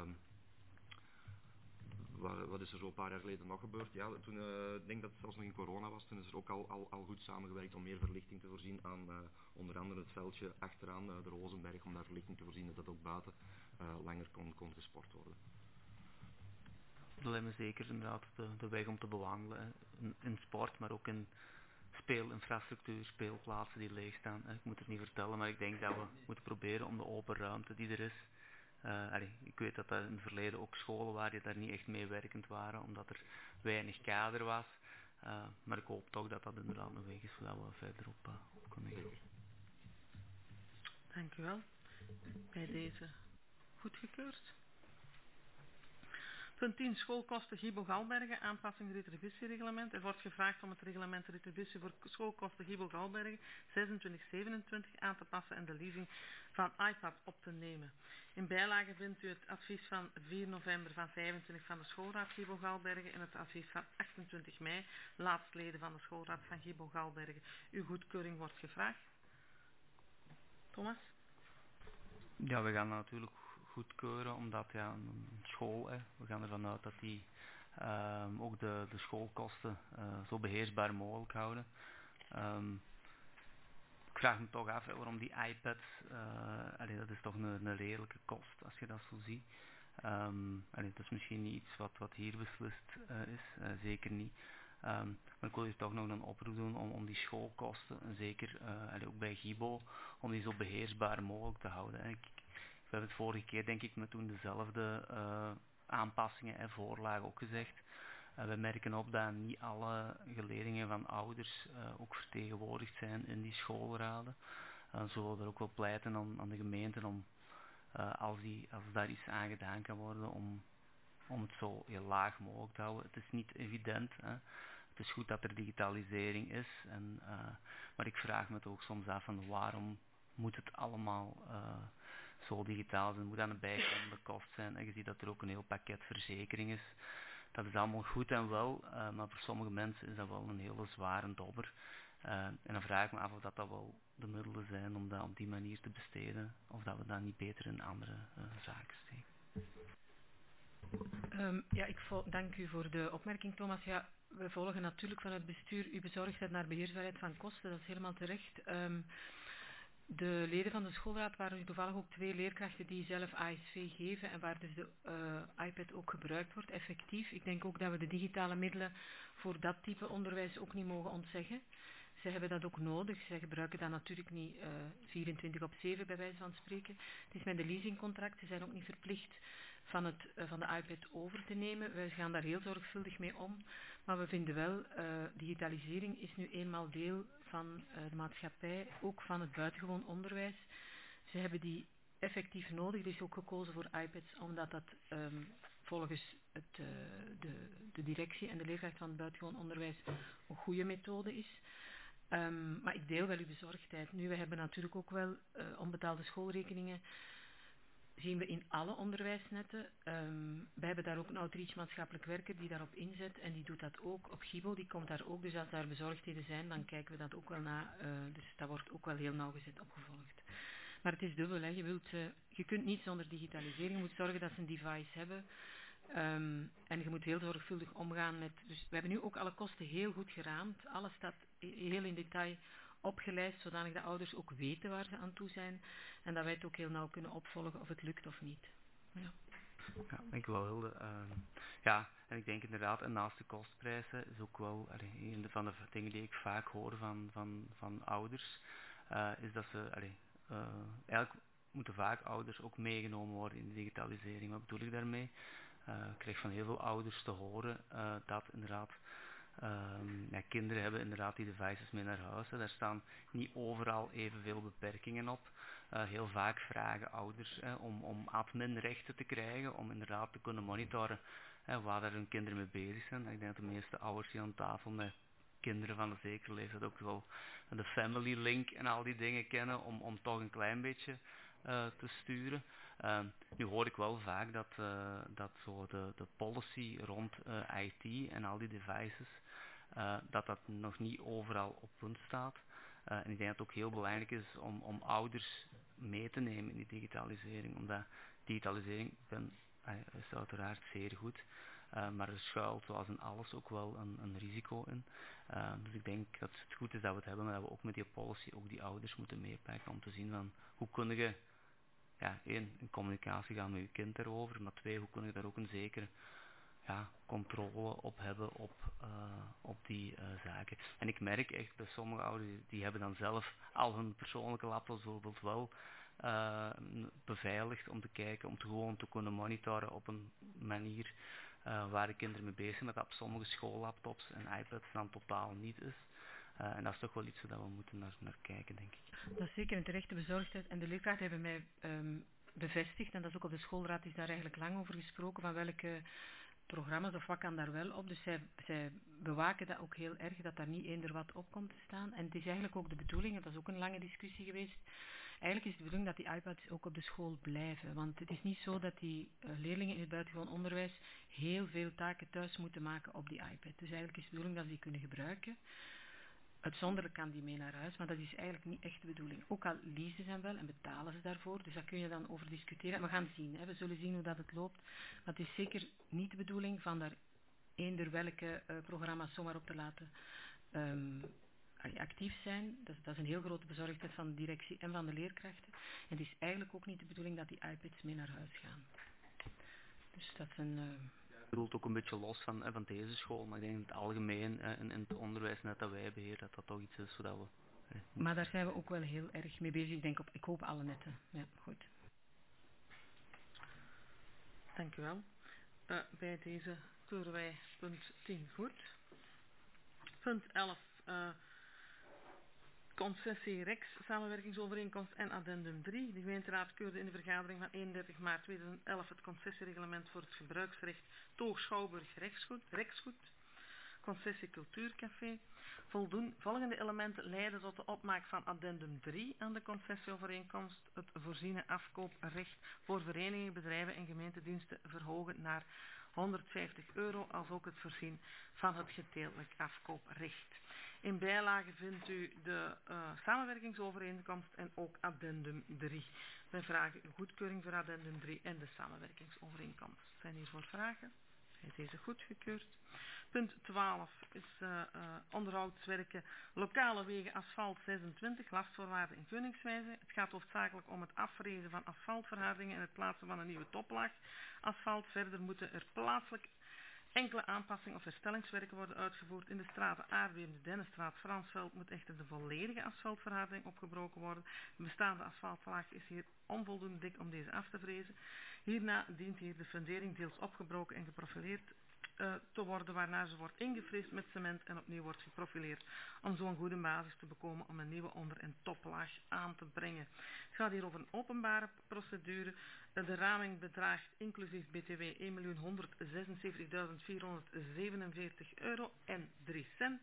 wat, wat is er zo een paar jaar geleden nog gebeurd? Ja, toen, uh, ik denk dat het zelfs nog in corona was, toen is er ook al, al, al goed samengewerkt om meer verlichting te voorzien aan uh, onder andere het veldje achteraan uh, de Rozenberg, om daar verlichting te voorzien dat dat ook buiten uh, langer kon, kon gesport worden. Dat lijkt me zeker inderdaad de, de weg om te bewandelen, in, in sport, maar ook in speelinfrastructuur, speelplaatsen die leeg staan. Ik moet het niet vertellen, maar ik denk dat we moeten proberen om de open ruimte die er is. Uh, allee, ik weet dat er in het verleden ook scholen waren die daar niet echt meewerkend waren, omdat er weinig kader was. Uh, maar ik hoop toch dat dat inderdaad een weg is waar we verder op, uh, op kunnen gaan. Dank u wel. Bij deze goedgekeurd. Punt tien. Schoolkosten Gibo Galbergen, aanpassing retributiereglement. Er wordt gevraagd om het reglement retributie voor schoolkosten Gibo Galbergen zesentwintig zevenentwintig aan te passen en de leasing van iPad op te nemen. In bijlage vindt u het advies van vier november van vijfentwintig van de schoolraad Gibo Galbergen en het advies van achtentwintig mei, laatsleden van de schoolraad van Gibo Galbergen. Uw goedkeuring wordt gevraagd. Thomas? Ja, we gaan dat natuurlijk goedkeuren, omdat ja, een school, hè, we gaan ervan uit dat die uh, ook de, de schoolkosten uh, zo beheersbaar mogelijk houden. Um, ik vraag me toch af hè, waarom die iPad, uh, allee, dat is toch een, een redelijke kost als je dat zo ziet. Um, allee, dat is misschien niet iets wat, wat hier beslist uh, is, uh, zeker niet. Um, maar ik wil hier toch nog een oproep doen om, om die schoolkosten, en zeker uh, allee, ook bij Gibo, om die zo beheersbaar mogelijk te houden. Hè. Ik, we hebben het vorige keer denk ik met toen dezelfde uh, aanpassingen en voorlagen ook gezegd. Uh, we merken op dat niet alle geledingen van ouders uh, ook vertegenwoordigd zijn in die schoolraden. Uh, zo willen we er ook wel pleiten aan, aan de gemeenten om, uh, als, die, als daar iets aan gedaan kan worden, om, om het zo heel laag mogelijk te houden. Het is niet evident. Hè. Het is goed dat er digitalisering is. En, uh, maar ik vraag me het ook soms af van waarom moet het allemaal uh, zo digitaal zijn. Het moet aan de bijkomende kost zijn. En je ziet dat er ook een heel pakket verzekering is. Dat is allemaal goed en wel, uh, maar voor sommige mensen is dat wel een hele zware dobber. Uh, en dan vraag ik me af of dat, dat wel de middelen zijn om dat op die manier te besteden. Of dat we dat niet beter in andere uh, zaken steken. Um, ja, ik vol- dank u voor de opmerking, Thomas. Ja, we volgen natuurlijk van het bestuur uw bezorgdheid naar beheersbaarheid van kosten. Dat is helemaal terecht. Um, de leden van de schoolraad waren nu toevallig ook twee leerkrachten die zelf A S V geven en waar dus de uh, iPad ook gebruikt wordt, effectief. Ik denk ook dat we de digitale middelen voor dat type onderwijs ook niet mogen ontzeggen. Ze hebben dat ook nodig. Zij gebruiken dat natuurlijk niet uh, vierentwintig op zeven bij wijze van spreken. Het is met de leasingcontract. Ze zijn ook niet verplicht van, het, uh, van de iPad over te nemen. Wij gaan daar heel zorgvuldig mee om. Maar we vinden wel, uh, digitalisering is nu eenmaal deel van uh, de maatschappij, ook van het buitengewoon onderwijs. Ze hebben die effectief nodig. Er is ook gekozen voor iPads, omdat dat um, volgens het, uh, de, de directie en de leerkracht van het buitengewoon onderwijs een goede methode is. Um, maar ik deel wel uw bezorgdheid. Nu, we hebben natuurlijk ook wel uh, onbetaalde schoolrekeningen. Zien we in alle onderwijsnetten. Um, wij hebben daar ook een outreach maatschappelijk werker die daarop inzet en die doet dat ook op Gibo, die komt daar ook. Dus als daar bezorgdheden zijn, dan kijken we dat ook wel na. Uh, dus dat wordt ook wel heel nauwgezet opgevolgd. Maar het is dubbel, hè. Je, wilt, uh, je kunt niet zonder digitalisering. Je moet zorgen dat ze een device hebben. Um, en je moet heel zorgvuldig omgaan met... Dus we hebben nu ook alle kosten heel goed geraamd. Alles staat heel in detail opgelijst, zodanig dat ouders ook weten waar ze aan toe zijn. En dat wij het ook heel nauw kunnen opvolgen of het lukt of niet. Ja. Ja, ik wel Hilde. Uh, ja, en ik denk inderdaad, en naast de kostprijzen is ook wel allee, een van de dingen die ik vaak hoor van, van, van ouders, uh, is dat ze, allee, uh, eigenlijk moeten vaak ouders ook meegenomen worden in de digitalisering. Wat bedoel ik daarmee? Uh, ik krijg van heel veel ouders te horen uh, dat inderdaad um, ja, kinderen hebben inderdaad die devices mee naar huis. Hè. Daar staan niet overal evenveel beperkingen op. Uh, heel vaak vragen ouders hè, om, om adminrechten te krijgen, om inderdaad te kunnen monitoren hè, waar daar hun kinderen mee bezig zijn. Ik denk dat de meeste ouders hier aan tafel met kinderen van een zekere leeftijd ook wel de family link en al die dingen kennen om, om toch een klein beetje uh, te sturen. Uh, nu hoor ik wel vaak dat, uh, dat zo de, de policy rond uh, I T en al die devices, uh, dat dat nog niet overal op punt staat. Uh, en ik denk dat het ook heel belangrijk is om, om ouders mee te nemen in die digitalisering. Omdat digitalisering ben, uh, is uiteraard zeer goed. Uh, maar er schuilt zoals in alles ook wel een, een risico in. Uh, dus ik denk dat het goed is dat we het hebben, maar dat we ook met die policy ook die ouders moeten meepakken om te zien van hoe kun je, ja, één, in communicatie gaan met je kind erover, maar twee, hoe kun je daar ook een zekere ja, controle op hebben op, uh, op die uh, zaken. En ik merk echt bij sommige ouders, die, die hebben dan zelf al hun persoonlijke laptops bijvoorbeeld wel uh, beveiligd om te kijken, om te gewoon te kunnen monitoren op een manier uh, waar de kinderen mee bezig zijn, dat dat op sommige schoollaptops en iPads dan totaal niet is. Uh, en dat is toch wel iets waar we moeten naar, naar kijken, denk ik. Dat is zeker een terechte bezorgdheid. En de leerkrachten hebben mij um, bevestigd, en dat is ook op de schoolraad is daar eigenlijk lang over gesproken, van welke programma's of wat kan daar wel op. Dus zij, zij bewaken dat ook heel erg, dat daar niet eender wat op komt te staan. En het is eigenlijk ook de bedoeling, dat is ook een lange discussie geweest, eigenlijk is het de bedoeling dat die iPads ook op de school blijven. Want het is niet zo dat die uh, leerlingen in het buitengewoon onderwijs heel veel taken thuis moeten maken op die iPad. Dus eigenlijk is de bedoeling dat ze die kunnen gebruiken. Uitzonderlijk kan die mee naar huis, maar dat is eigenlijk niet echt de bedoeling. Ook al leasen ze hem wel en betalen ze daarvoor, dus daar kun je dan over discussiëren. We gaan zien, hè. We zullen zien hoe dat het loopt. Maar het is zeker niet de bedoeling van daar eender welke uh, programma's zomaar op te laten um, actief zijn. Dat, dat is een heel grote bezorgdheid van de directie en van de leerkrachten. En het is eigenlijk ook niet de bedoeling dat die iPads mee naar huis gaan. Dus dat is een... Uh, bedoelt ook een beetje los van, eh, van deze school, maar ik denk in het algemeen eh, in, in het onderwijs net dat wij beheren, dat dat toch iets is zodat we... Eh, maar daar zijn we ook wel heel erg mee bezig, ik denk op, ik hoop alle netten. Ja, goed. Dank u wel. Uh, bij deze keuren wij punt tien goed. Punt elf, uh, concessie Rex, samenwerkingsovereenkomst en addendum drie. De gemeenteraad keurde in de vergadering van eenendertig maart tweeduizend elf het concessiereglement voor het gebruiksrecht Toog Schouwburg Reksgoed, Reksgoed, concessie Cultuurcafé. Voldoen, volgende elementen leiden tot de opmaak van addendum drie aan de concessieovereenkomst, het voorziene afkooprecht voor verenigingen, bedrijven en gemeentediensten verhogen naar honderdvijftig euro, als ook het voorzien van het gedeeltelijk afkooprecht. In bijlage vindt u de uh, samenwerkingsovereenkomst en ook addendum drie. Wij vragen uw goedkeuring voor addendum drie en de samenwerkingsovereenkomst. Zijn hiervoor vragen? Is deze goedgekeurd? Punt twaalf is uh, uh, onderhoudswerken lokale wegen asfalt zesentwintig, lastvoorwaarden en gunningswijze. Het gaat hoofdzakelijk om het afrezen van asfaltverhardingen en het plaatsen van een nieuwe toplaag asfalt. Verder moeten er plaatselijk enkele aanpassingen of herstellingswerken worden uitgevoerd. In de straten Aardbeem, de Dennestraat, Fransveld moet echter de volledige asfaltverharding opgebroken worden. De bestaande asfaltlaag is hier onvoldoende dik om deze af te frezen. Hierna dient hier de fundering deels opgebroken en geprofileerd uh, te worden, waarna ze wordt ingefreesd met cement en opnieuw wordt geprofileerd, om zo een goede basis te bekomen om een nieuwe onder- en toplaag aan te brengen. Het gaat hier over een openbare procedure. De raming bedraagt inclusief B T W één miljoen honderdzesenzeventigduizend vierhonderdzevenenveertig euro en drie cent.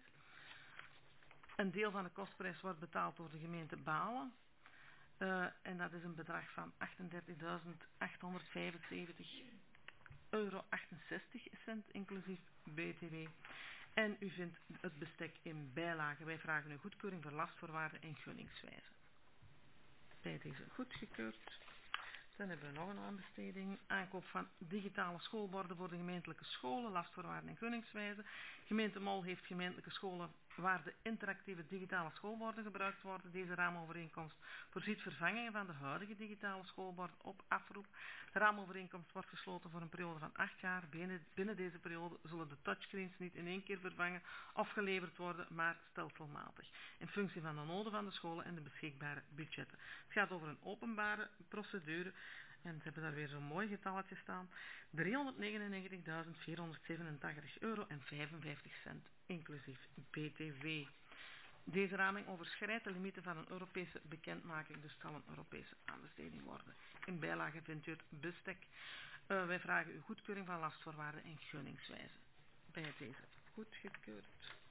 Een deel van de kostprijs wordt betaald door de gemeente Balen. Uh, en dat is een bedrag van achtendertigduizend achthonderdvijfenzeventig euro achtenzestig cent inclusief B T W. En u vindt het bestek in bijlage. Wij vragen u goedkeuring voor lastvoorwaarden en gunningswijze. Bij deze goedgekeurd. Dan hebben we nog een aanbesteding. Aankoop van digitale schoolborden voor de gemeentelijke scholen, lastvoorwaarden en gunningswijze. Gemeente Mol heeft gemeentelijke scholen waar de interactieve digitale schoolborden gebruikt worden. Deze raamovereenkomst voorziet vervangingen van de huidige digitale schoolborden op afroep. De raamovereenkomst wordt gesloten voor een periode van acht jaar. Binnen, binnen deze periode zullen de touchscreens niet in één keer vervangen of geleverd worden, maar stelselmatig, in functie van de noden van de scholen en de beschikbare budgetten. Het gaat over een openbare procedure. En ze hebben daar weer zo'n mooi getalletje staan. driehonderdnegenennegentigduizend vierhonderdzevenentachtig euro en vijfenvijftig cent, inclusief B T W. Deze raming overschrijdt de limieten van een Europese bekendmaking, dus zal een Europese aanbesteding worden. In bijlage vindt u het bestek. Uh, wij vragen uw goedkeuring van lastvoorwaarden en gunningswijze. Bij deze goedgekeurd.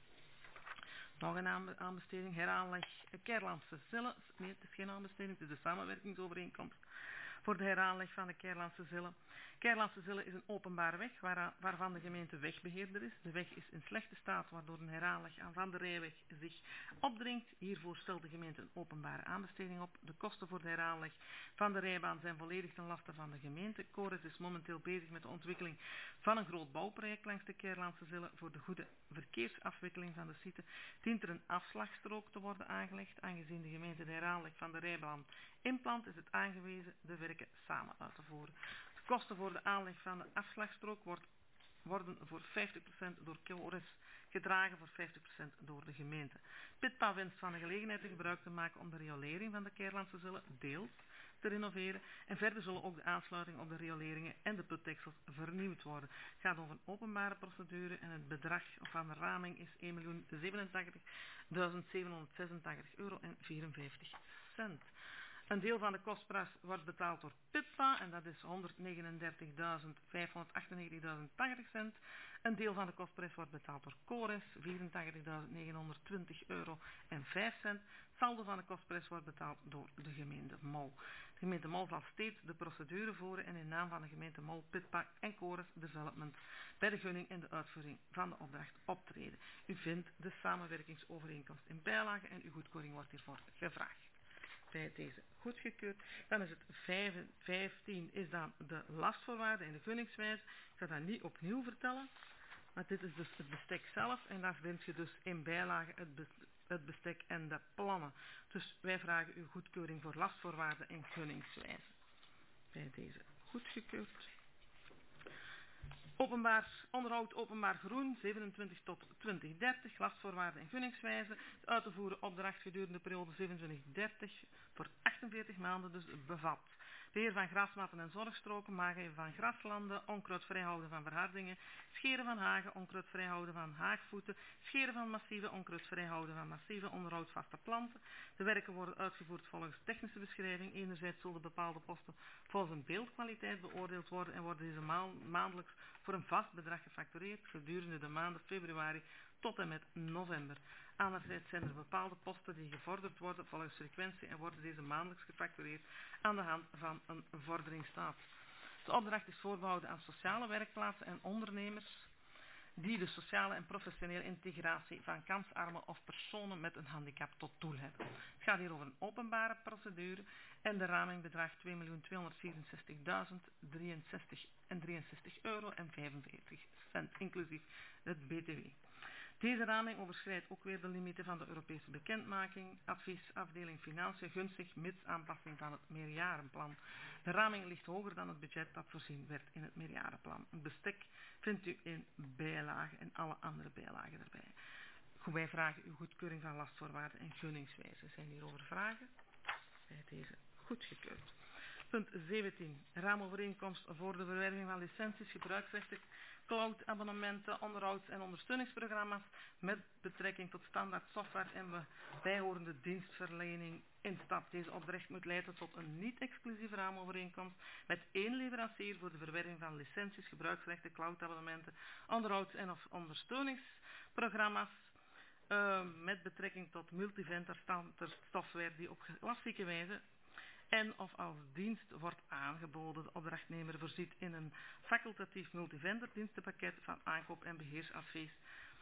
Nog een aanbesteding, heraanleg Kerlandse Zille. Nee, het is geen aanbesteding, het is de samenwerkingsovereenkomst voor de heraanleg van de Kerlandse Zille. Kerlandse Zille is een openbare weg waar, waarvan de gemeente wegbeheerder is. De weg is in slechte staat, waardoor een heraanleg aan Van de Rijweg zich opdringt. Hiervoor stelt de gemeente een openbare aanbesteding op. De kosten voor de heraanleg van de rijbaan zijn volledig ten laste van de gemeente. Cores is momenteel bezig met de ontwikkeling van een groot bouwproject langs de Kerlandse Zille. Voor de goede verkeersafwikkeling van de site dient er een afslagstrook te worden aangelegd. Aangezien de gemeente de heraanleg van de rijbaan inplant, is het aangewezen de werken samen uit te voeren. De kosten voor de aanleg van de afslagstrook wordt, worden voor vijftig procent door Cores gedragen, voor vijftig procent door de gemeente. Pitpa wenst van de gelegenheid te gebruik te maken om de riolering van de Kerlandse Zille deels te renoveren. En verder zullen ook de aansluiting op de rioleringen en de putdeksels vernieuwd worden. Het gaat over een openbare procedure en het bedrag van de raming is één miljoen zevenentachtigduizend zevenhonderdzesentachtig euro en vierenvijftig cent. Een deel van de kostprijs wordt betaald door Pitpa en dat is honderdnegenendertigduizend vijfhonderdachtennegentig tachtig cent. Een deel van de kostprijs wordt betaald door Cores, vierentachtigduizend negenhonderdtwintig euro en vijf cent. Saldo van de kostprijs wordt betaald door de gemeente Mol. De gemeente Mol zal steeds de procedure voeren en in naam van de gemeente Mol, Pitpa en Cores Development bij de gunning en de uitvoering van de opdracht optreden. U vindt de samenwerkingsovereenkomst in bijlage en uw goedkeuring wordt hiervoor gevraagd. Bij deze goedgekeurd. Dan is het vijftien is dan de lastvoorwaarden en de gunningswijze. Ik ga dat niet opnieuw vertellen, maar dit is dus het bestek zelf en daar vind je dus in bijlage het, het bestek en de plannen. Dus wij vragen uw goedkeuring voor lastvoorwaarden en gunningswijze. Bij deze goedgekeurd. Openbaar onderhoud openbaar groen, zevenentwintig tot twintig dertig, lastvoorwaarden en gunningswijze. De uit te voeren opdracht gedurende de periode zevenentwintig dertig voor achtenveertig maanden dus bevat. Beheer van grasmatten en zorgstroken, maaien van graslanden, onkruid vrijhouden van verhardingen, scheren van hagen, onkruid vrijhouden van haagvoeten, scheren van massieve, onkruid vrijhouden van massieve, onderhoud vaste planten. De werken worden uitgevoerd volgens technische beschrijving. Enerzijds zullen bepaalde posten volgens een beeldkwaliteit beoordeeld worden en worden deze maandelijks voor een vast bedrag gefactureerd gedurende de maanden februari tot en met november. Anderzijds zijn er bepaalde posten die gevorderd worden volgens frequentie en worden deze maandelijks gefactureerd aan de hand van een vorderingsstaat. De opdracht is voorbehouden aan sociale werkplaatsen en ondernemers die de sociale en professionele integratie van kansarmen of personen met een handicap tot doel hebben. Het gaat hier over een openbare procedure en de raming bedraagt twee miljoen tweehonderdvierenzestigduizend drieënzestig euro en vijfenveertig cent, inclusief het B T W. Deze raming overschrijdt ook weer de limieten van de Europese bekendmaking, advies, afdeling financiën, gunstig, mits aanpassing van het meerjarenplan. De raming ligt hoger dan het budget dat voorzien werd in het meerjarenplan. Het bestek vindt u in bijlagen en alle andere bijlagen erbij. Wij vragen uw goedkeuring van lastvoorwaarden en gunningswijze. Zijn hierover vragen? Bij deze goedgekeurd. Punt zeventien. Raamovereenkomst voor de verwerving van licenties, gebruiksrechten, cloud-abonnementen, onderhouds- en ondersteuningsprogramma's met betrekking tot standaard software en bijhorende dienstverlening instapt. Deze opdracht moet leiden tot een niet-exclusieve raamovereenkomst met één leverancier voor de verwerving van licenties, gebruiksrechten, cloud-abonnementen, onderhouds- en of ondersteuningsprogramma's uh, met betrekking tot multivendor standaard software die op klassieke wijze en of als dienst wordt aangeboden. De opdrachtnemer voorziet in een facultatief multivendor dienstenpakket van aankoop en beheersadvies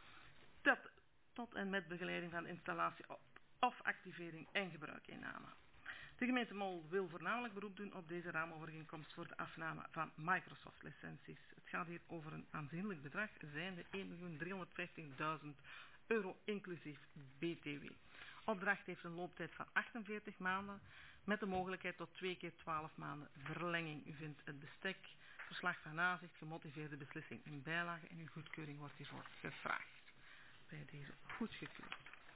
tot, tot en met begeleiding van installatie of activering en gebruikinname. De gemeente Mol wil voornamelijk beroep doen op deze raamovereenkomst voor de afname van Microsoft licenties. Het gaat hier over een aanzienlijk bedrag, zijnde één miljoen driehonderdvijftigduizend euro inclusief B T W. Opdracht heeft een looptijd van achtenveertig maanden met de mogelijkheid tot twee keer twaalf maanden verlenging. U vindt het bestek, verslag van nazicht, gemotiveerde beslissing in bijlage en uw goedkeuring wordt hiervoor gevraagd. Bij deze goedgekeurd.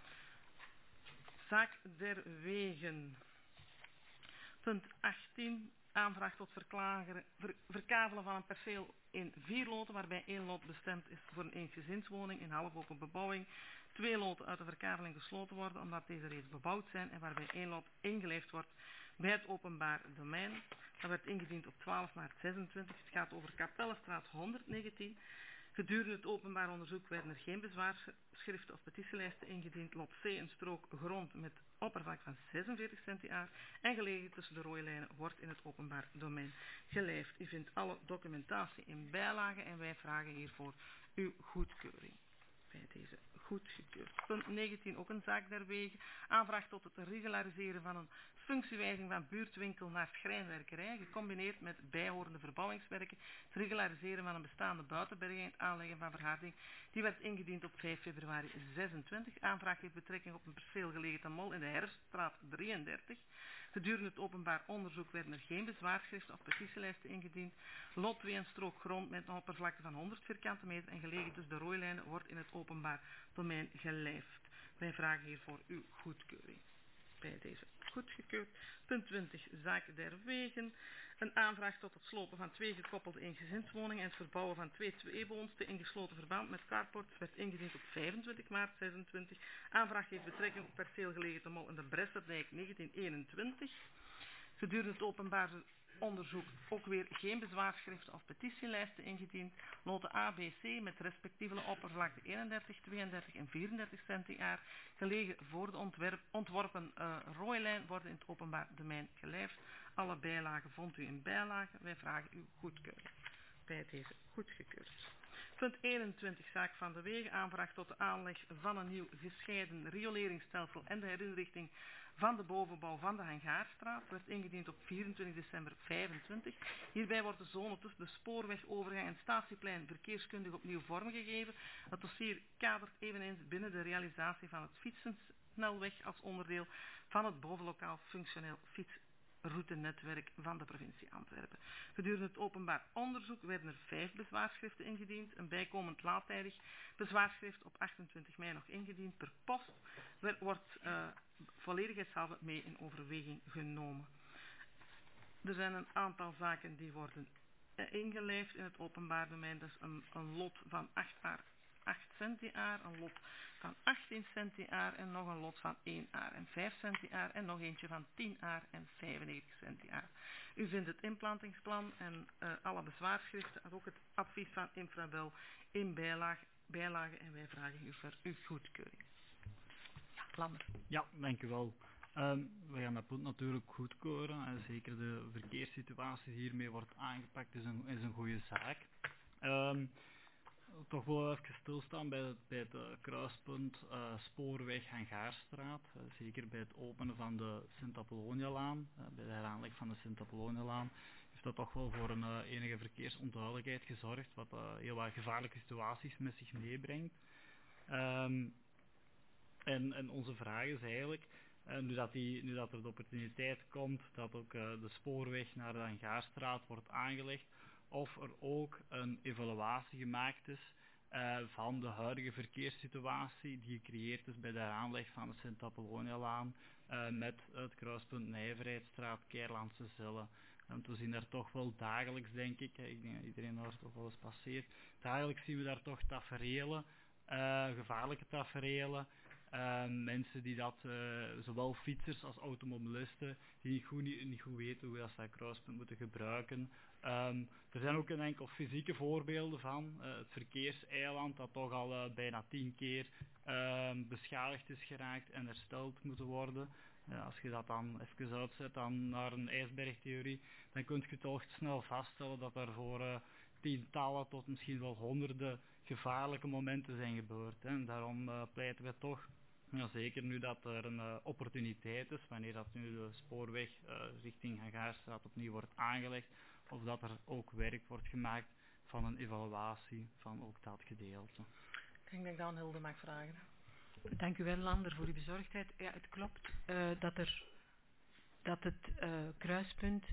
Zaak der wegen. Punt achttien. Aanvraag tot ver, verkavelen van een perceel in vier loten, waarbij één lot bestemd is voor een eensgezinswoning in halfopen bebouwing. Twee loten uit de verkaveling gesloten worden omdat deze reeds bebouwd zijn en waarbij één lot ingelijfd wordt bij het openbaar domein. Dat werd ingediend op twaalf maart zesentwintig. Het gaat over Kapellenstraat honderdnegentien. Gedurende het openbaar onderzoek werden er geen bezwaarschriften of petitielijsten ingediend. Lot C, een strook grond met oppervlak van zesenveertig centiaar en gelegen tussen de rode lijnen, wordt in het openbaar domein gelijfd. U vindt alle documentatie in bijlagen en wij vragen hiervoor uw goedkeuring. Bij deze goedgekeurd. Punt negentien, ook een zaak der wegen. Aanvraag tot het regulariseren van een functiewijziging van buurtwinkel naar schrijnwerkerij, gecombineerd met bijhorende verbouwingswerken. Het regulariseren van een bestaande buitenberging en het aanleggen van verharding. Die werd ingediend op vijf februari zesentwintig. Aanvraag heeft betrekking op een perceel gelegen te Mol in de Herfststraat drieëndertig. Gedurende het openbaar onderzoek werden er geen bezwaarschriften of petitielijsten ingediend. Lot twee, een strook grond met een oppervlakte van honderd vierkante meter en gelegen tussen de rooilijnen, wordt in het openbaar domein gelijfd. Wij vragen hiervoor uw goedkeuring. Bij deze goedgekeurd. Punt twintig. Zaak der wegen. Een aanvraag tot het slopen van twee gekoppelde eengezinswoningen en het verbouwen van twee tweewoonsten in gesloten verband met carports werd ingediend op vijfentwintig maart zesentwintig. Aanvraag heeft betrekking op perceel gelegen te Mol in de Bresserdijk negentien eenentwintig. Gedurende het openbaar onderzoek ook weer geen bezwaarschriften of petitielijsten ingediend. Noten A, B, C met respectievelijke oppervlakte eenendertig, tweeëndertig en vierendertig centiaar, gelegen voor de ontwerp, ontworpen uh, rooilijn, worden in het openbaar domein gelijfd. Alle bijlagen vond u in bijlagen. Wij vragen uw goedkeuring bij deze goedgekeurd. Punt eenentwintig, zaak van de wegen, aanvraag tot de aanleg van een nieuw gescheiden rioleringsstelsel en de herinrichting van de bovenbouw van de Hangaarstraat, werd ingediend op vierentwintig december vijfentwintig. Hierbij wordt de zone tussen de spoorwegovergang en statieplein verkeerskundig opnieuw vormgegeven. Het dossier kadert eveneens binnen de realisatie van het fietsensnelweg als onderdeel van het bovenlokaal functioneel fietsroutenetwerk van de provincie Antwerpen. Gedurende het openbaar onderzoek werden er vijf bezwaarschriften ingediend. Een bijkomend laattijdig bezwaarschrift op achtentwintig mei nog ingediend per post wordt uh, volledigheidshalve mee in overweging genomen. Er zijn een aantal zaken die worden uh, ingelijfd in het openbaar domein. Dat is een, een lot van acht centiaar, een lot van achttien centiaar en nog een lot van één aar en vijf centiaar en nog eentje van tien aar en vijfennegentig centiaar. U vindt het inplantingsplan en uh, alle bezwaarschriften en ook het advies van Infrabel in bijlaag, bijlagen en wij vragen u voor uw goedkeuring. Ja, Lander. Ja, dank u wel. Um, we gaan dat punt natuurlijk goedkeuren en zeker de verkeerssituatie die hiermee wordt aangepakt is een, is een goede zaak. Um, toch wel even stilstaan bij het, bij het uh, kruispunt uh, spoorweg Hangaarstraat, uh, zeker bij het openen van de Sint-Apollonia-laan, uh, bij de heraanleg van de Sint-Apollonia-laan, heeft dat toch wel voor een uh, enige verkeersonduidelijkheid gezorgd, wat uh, heel wat gevaarlijke situaties met zich meebrengt. Um, en, en onze vraag is eigenlijk, uh, nu, dat die, nu dat er de opportuniteit komt dat ook uh, de spoorweg naar de Hangaarstraat wordt aangelegd, of er ook een evaluatie gemaakt is uh, van de huidige verkeerssituatie die gecreëerd is bij de aanleg van de Sint-Apollonia-laan uh, met het kruispunt Nijverheidsstraat, Keirlandse Zelle. Want we zien daar toch wel dagelijks, denk ik, ik denk dat iedereen daar toch wel eens passeert, dagelijks zien we daar toch taferelen, uh, gevaarlijke taferelen. Uh, mensen die dat, uh, zowel fietsers als automobilisten, die niet goed, niet, niet goed weten hoe ze dat kruispunt moeten gebruiken. Um, er zijn ook een enkel fysieke voorbeelden van. Uh, het verkeerseiland dat toch al uh, bijna tien keer uh, beschadigd is geraakt en hersteld moet worden. Uh, als je dat dan even uitzet dan naar een ijsbergtheorie, dan kun je toch snel vaststellen dat er voor uh, tientallen tot misschien wel honderden gevaarlijke momenten zijn gebeurd. Hè. En daarom uh, pleiten we toch, ja, zeker nu dat er een uh, opportuniteit is, wanneer dat nu de spoorweg uh, richting Hangaarstraat opnieuw wordt aangelegd, of dat er ook werk wordt gemaakt van een evaluatie van ook dat gedeelte. Ik denk dat ik dan Hilde mag vragen. Dank u wel, Lander, voor uw bezorgdheid. Ja, het klopt uh, dat, er, dat het uh, kruispunt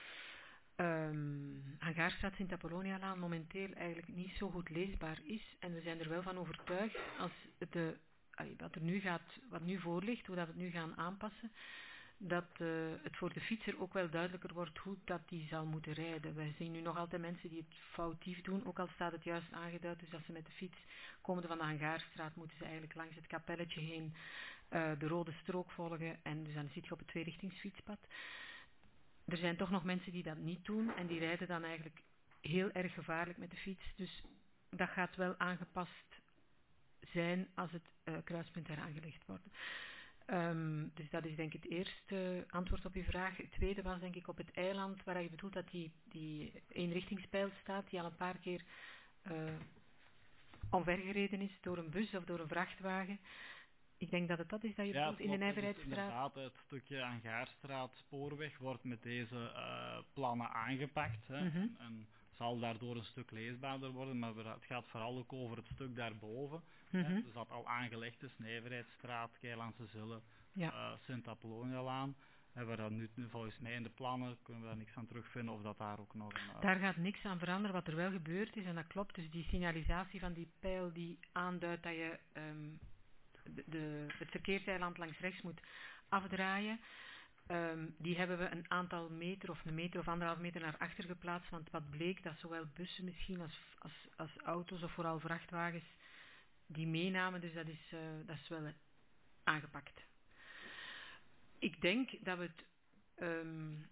um, Hangaarstraat Sint-Apollonia-laan momenteel eigenlijk niet zo goed leesbaar is. En we zijn er wel van overtuigd, als de, allee, wat er nu gaat, wat nu voor ligt, hoe dat we het nu gaan aanpassen, dat uh, het voor de fietser ook wel duidelijker wordt hoe dat die zal moeten rijden. Wij zien nu nog altijd mensen die het foutief doen, ook al staat het juist aangeduid, dus als ze met de fiets komende van de Hangaarstraat moeten ze eigenlijk langs het kapelletje heen uh, de rode strook volgen en dus dan zit je op het tweerichtingsfietspad. Er zijn toch nog mensen die dat niet doen en die rijden dan eigenlijk heel erg gevaarlijk met de fiets, dus dat gaat wel aangepast zijn als het uh, kruispunt eraan gelegd wordt. Um, dus dat is denk ik het eerste antwoord op uw vraag. Het tweede was denk ik op het eiland waar je bedoelt dat die, die eenrichtingspijl staat, die al een paar keer uh, omvergereden is door een bus of door een vrachtwagen. Ik denk dat het dat is dat je ja, bedoelt in de Nijverheidsstraat. Inderdaad, het stukje Hangaarstraat spoorweg wordt met deze uh, plannen aangepakt. Hè, mm-hmm. en, en zal daardoor een stuk leesbaarder worden, maar het gaat vooral ook over het stuk daarboven. Mm-hmm. Hè, dus dat al aangelegd is, Nijverheidsstraat, Keirlandse Zille, ja. uh, Sint-Apollonia-laan. En waar dat nu volgens mij in de plannen kunnen we daar niks aan terugvinden of dat daar ook nog een... Uh... Daar gaat niks aan veranderen. Wat er wel gebeurd is, en dat klopt, dus die signalisatie van die pijl die aanduidt dat je um, de, de, het verkeerseiland langs rechts moet afdraaien. Um, die hebben we een aantal meter of een meter of anderhalf meter naar achter geplaatst, want wat bleek dat zowel bussen misschien als, als, als auto's of vooral vrachtwagens die meenamen, dus dat is, uh, dat is wel aangepakt. Ik denk dat we het um,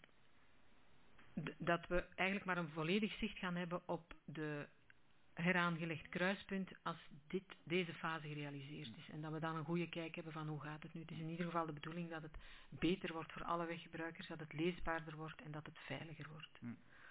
d- dat we eigenlijk maar een volledig zicht gaan hebben op de heraangelegd kruispunt als dit, deze fase gerealiseerd is. En dat we dan een goede kijk hebben van hoe gaat het nu. Het is in ieder geval de bedoeling dat het beter wordt voor alle weggebruikers, dat het leesbaarder wordt en dat het veiliger wordt.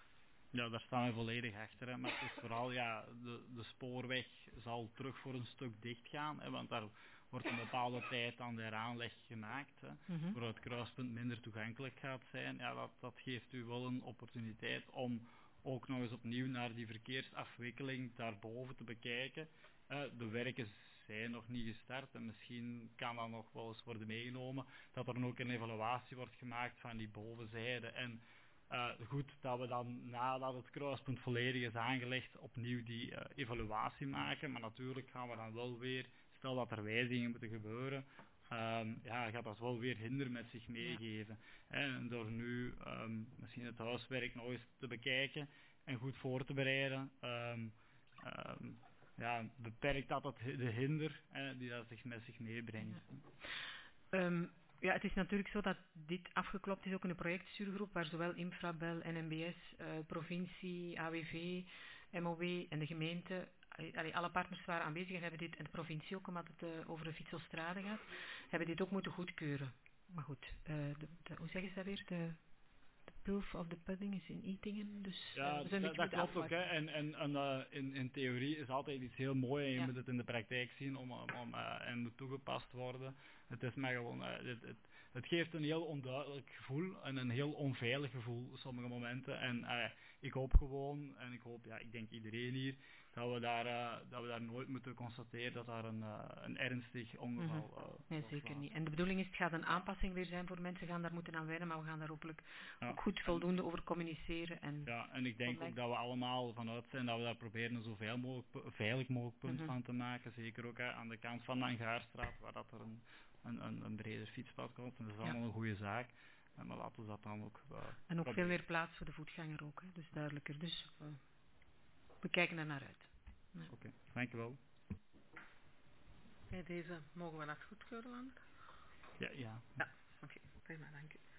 Ja, daar staan we volledig achter. Hè. Maar het is vooral, ja, de, de spoorweg zal terug voor een stuk dicht gaan. Hè, want daar wordt een bepaalde tijd aan de heraanleg gemaakt. Hè, Mm-hmm. Waardoor het kruispunt minder toegankelijk gaat zijn. Ja, dat, dat geeft u wel een opportuniteit om ook nog eens opnieuw naar die verkeersafwikkeling daarboven te bekijken. Uh, de werken zijn nog niet gestart en misschien kan dat nog wel eens worden meegenomen. Dat er dan ook een evaluatie wordt gemaakt van die bovenzijde. En uh, goed dat we dan nadat het kruispunt volledig is aangelegd opnieuw die uh, evaluatie maken. Maar natuurlijk gaan we dan wel weer, stel dat er wijzigingen moeten gebeuren, Um, ja, gaat dat wel weer hinder met zich meegeven. Ja. En door nu um, misschien het huiswerk nog eens te bekijken en goed voor te bereiden, um, um, ja, beperkt dat het de hinder hè, die dat zich met zich meebrengt. Ja. Um, ja, het is natuurlijk zo dat dit afgeklopt is ook in de projectstuurgroep waar zowel Infrabel, N M B S, uh, provincie, A W V, M O W en de gemeente, allee, alle partners waren aanwezig en hebben dit, en de provincie ook, omdat het uh, over de fietselstrade gaat, hebben dit ook moeten goedkeuren. Maar goed, uh, de, de, hoe zeggen ze dat weer? De, de proof of the pudding is in eatingen, dus ja, uh, we zijn dat, dat klopt ook. Hè. En, en, en uh, in, in theorie is altijd iets heel mooi en je ja. moet het in de praktijk zien om, om, uh, en moet toegepast worden. Het is maar gewoon, uh, het, het, het geeft een heel onduidelijk gevoel en een heel onveilig gevoel op sommige momenten. En uh, ik hoop gewoon, en ik hoop, ja, ik denk iedereen hier, dat we daar, uh, dat we daar nooit moeten constateren dat daar een, uh, een ernstig ongeval mm-hmm. uh, Nee, zeker niet. En de bedoeling is, het gaat een aanpassing weer zijn voor mensen, gaan daar moeten aan wennen, maar we gaan daar hopelijk ja. ook goed voldoende over communiceren. En ja, en ik denk ook dat we allemaal vanuit zijn dat we daar proberen zoveel mogelijk, veilig mogelijk punt mm-hmm. van te maken. Zeker ook hè, aan de kant van de Angaarstraat, waar dat er een, een, een, een breder fietspad komt. En dat is allemaal ja. een goede zaak. Maar laten we dat dan ook... Uh, en ook proberen. veel meer plaats voor de voetganger ook, hè, dus duidelijker. Dus uh, we kijken er naar uit. Ja. Oké, okay, dankjewel. Bij deze mogen we dat goedkeuren, Lander? Ja, ja. Ja, oké, okay, prima, dank u.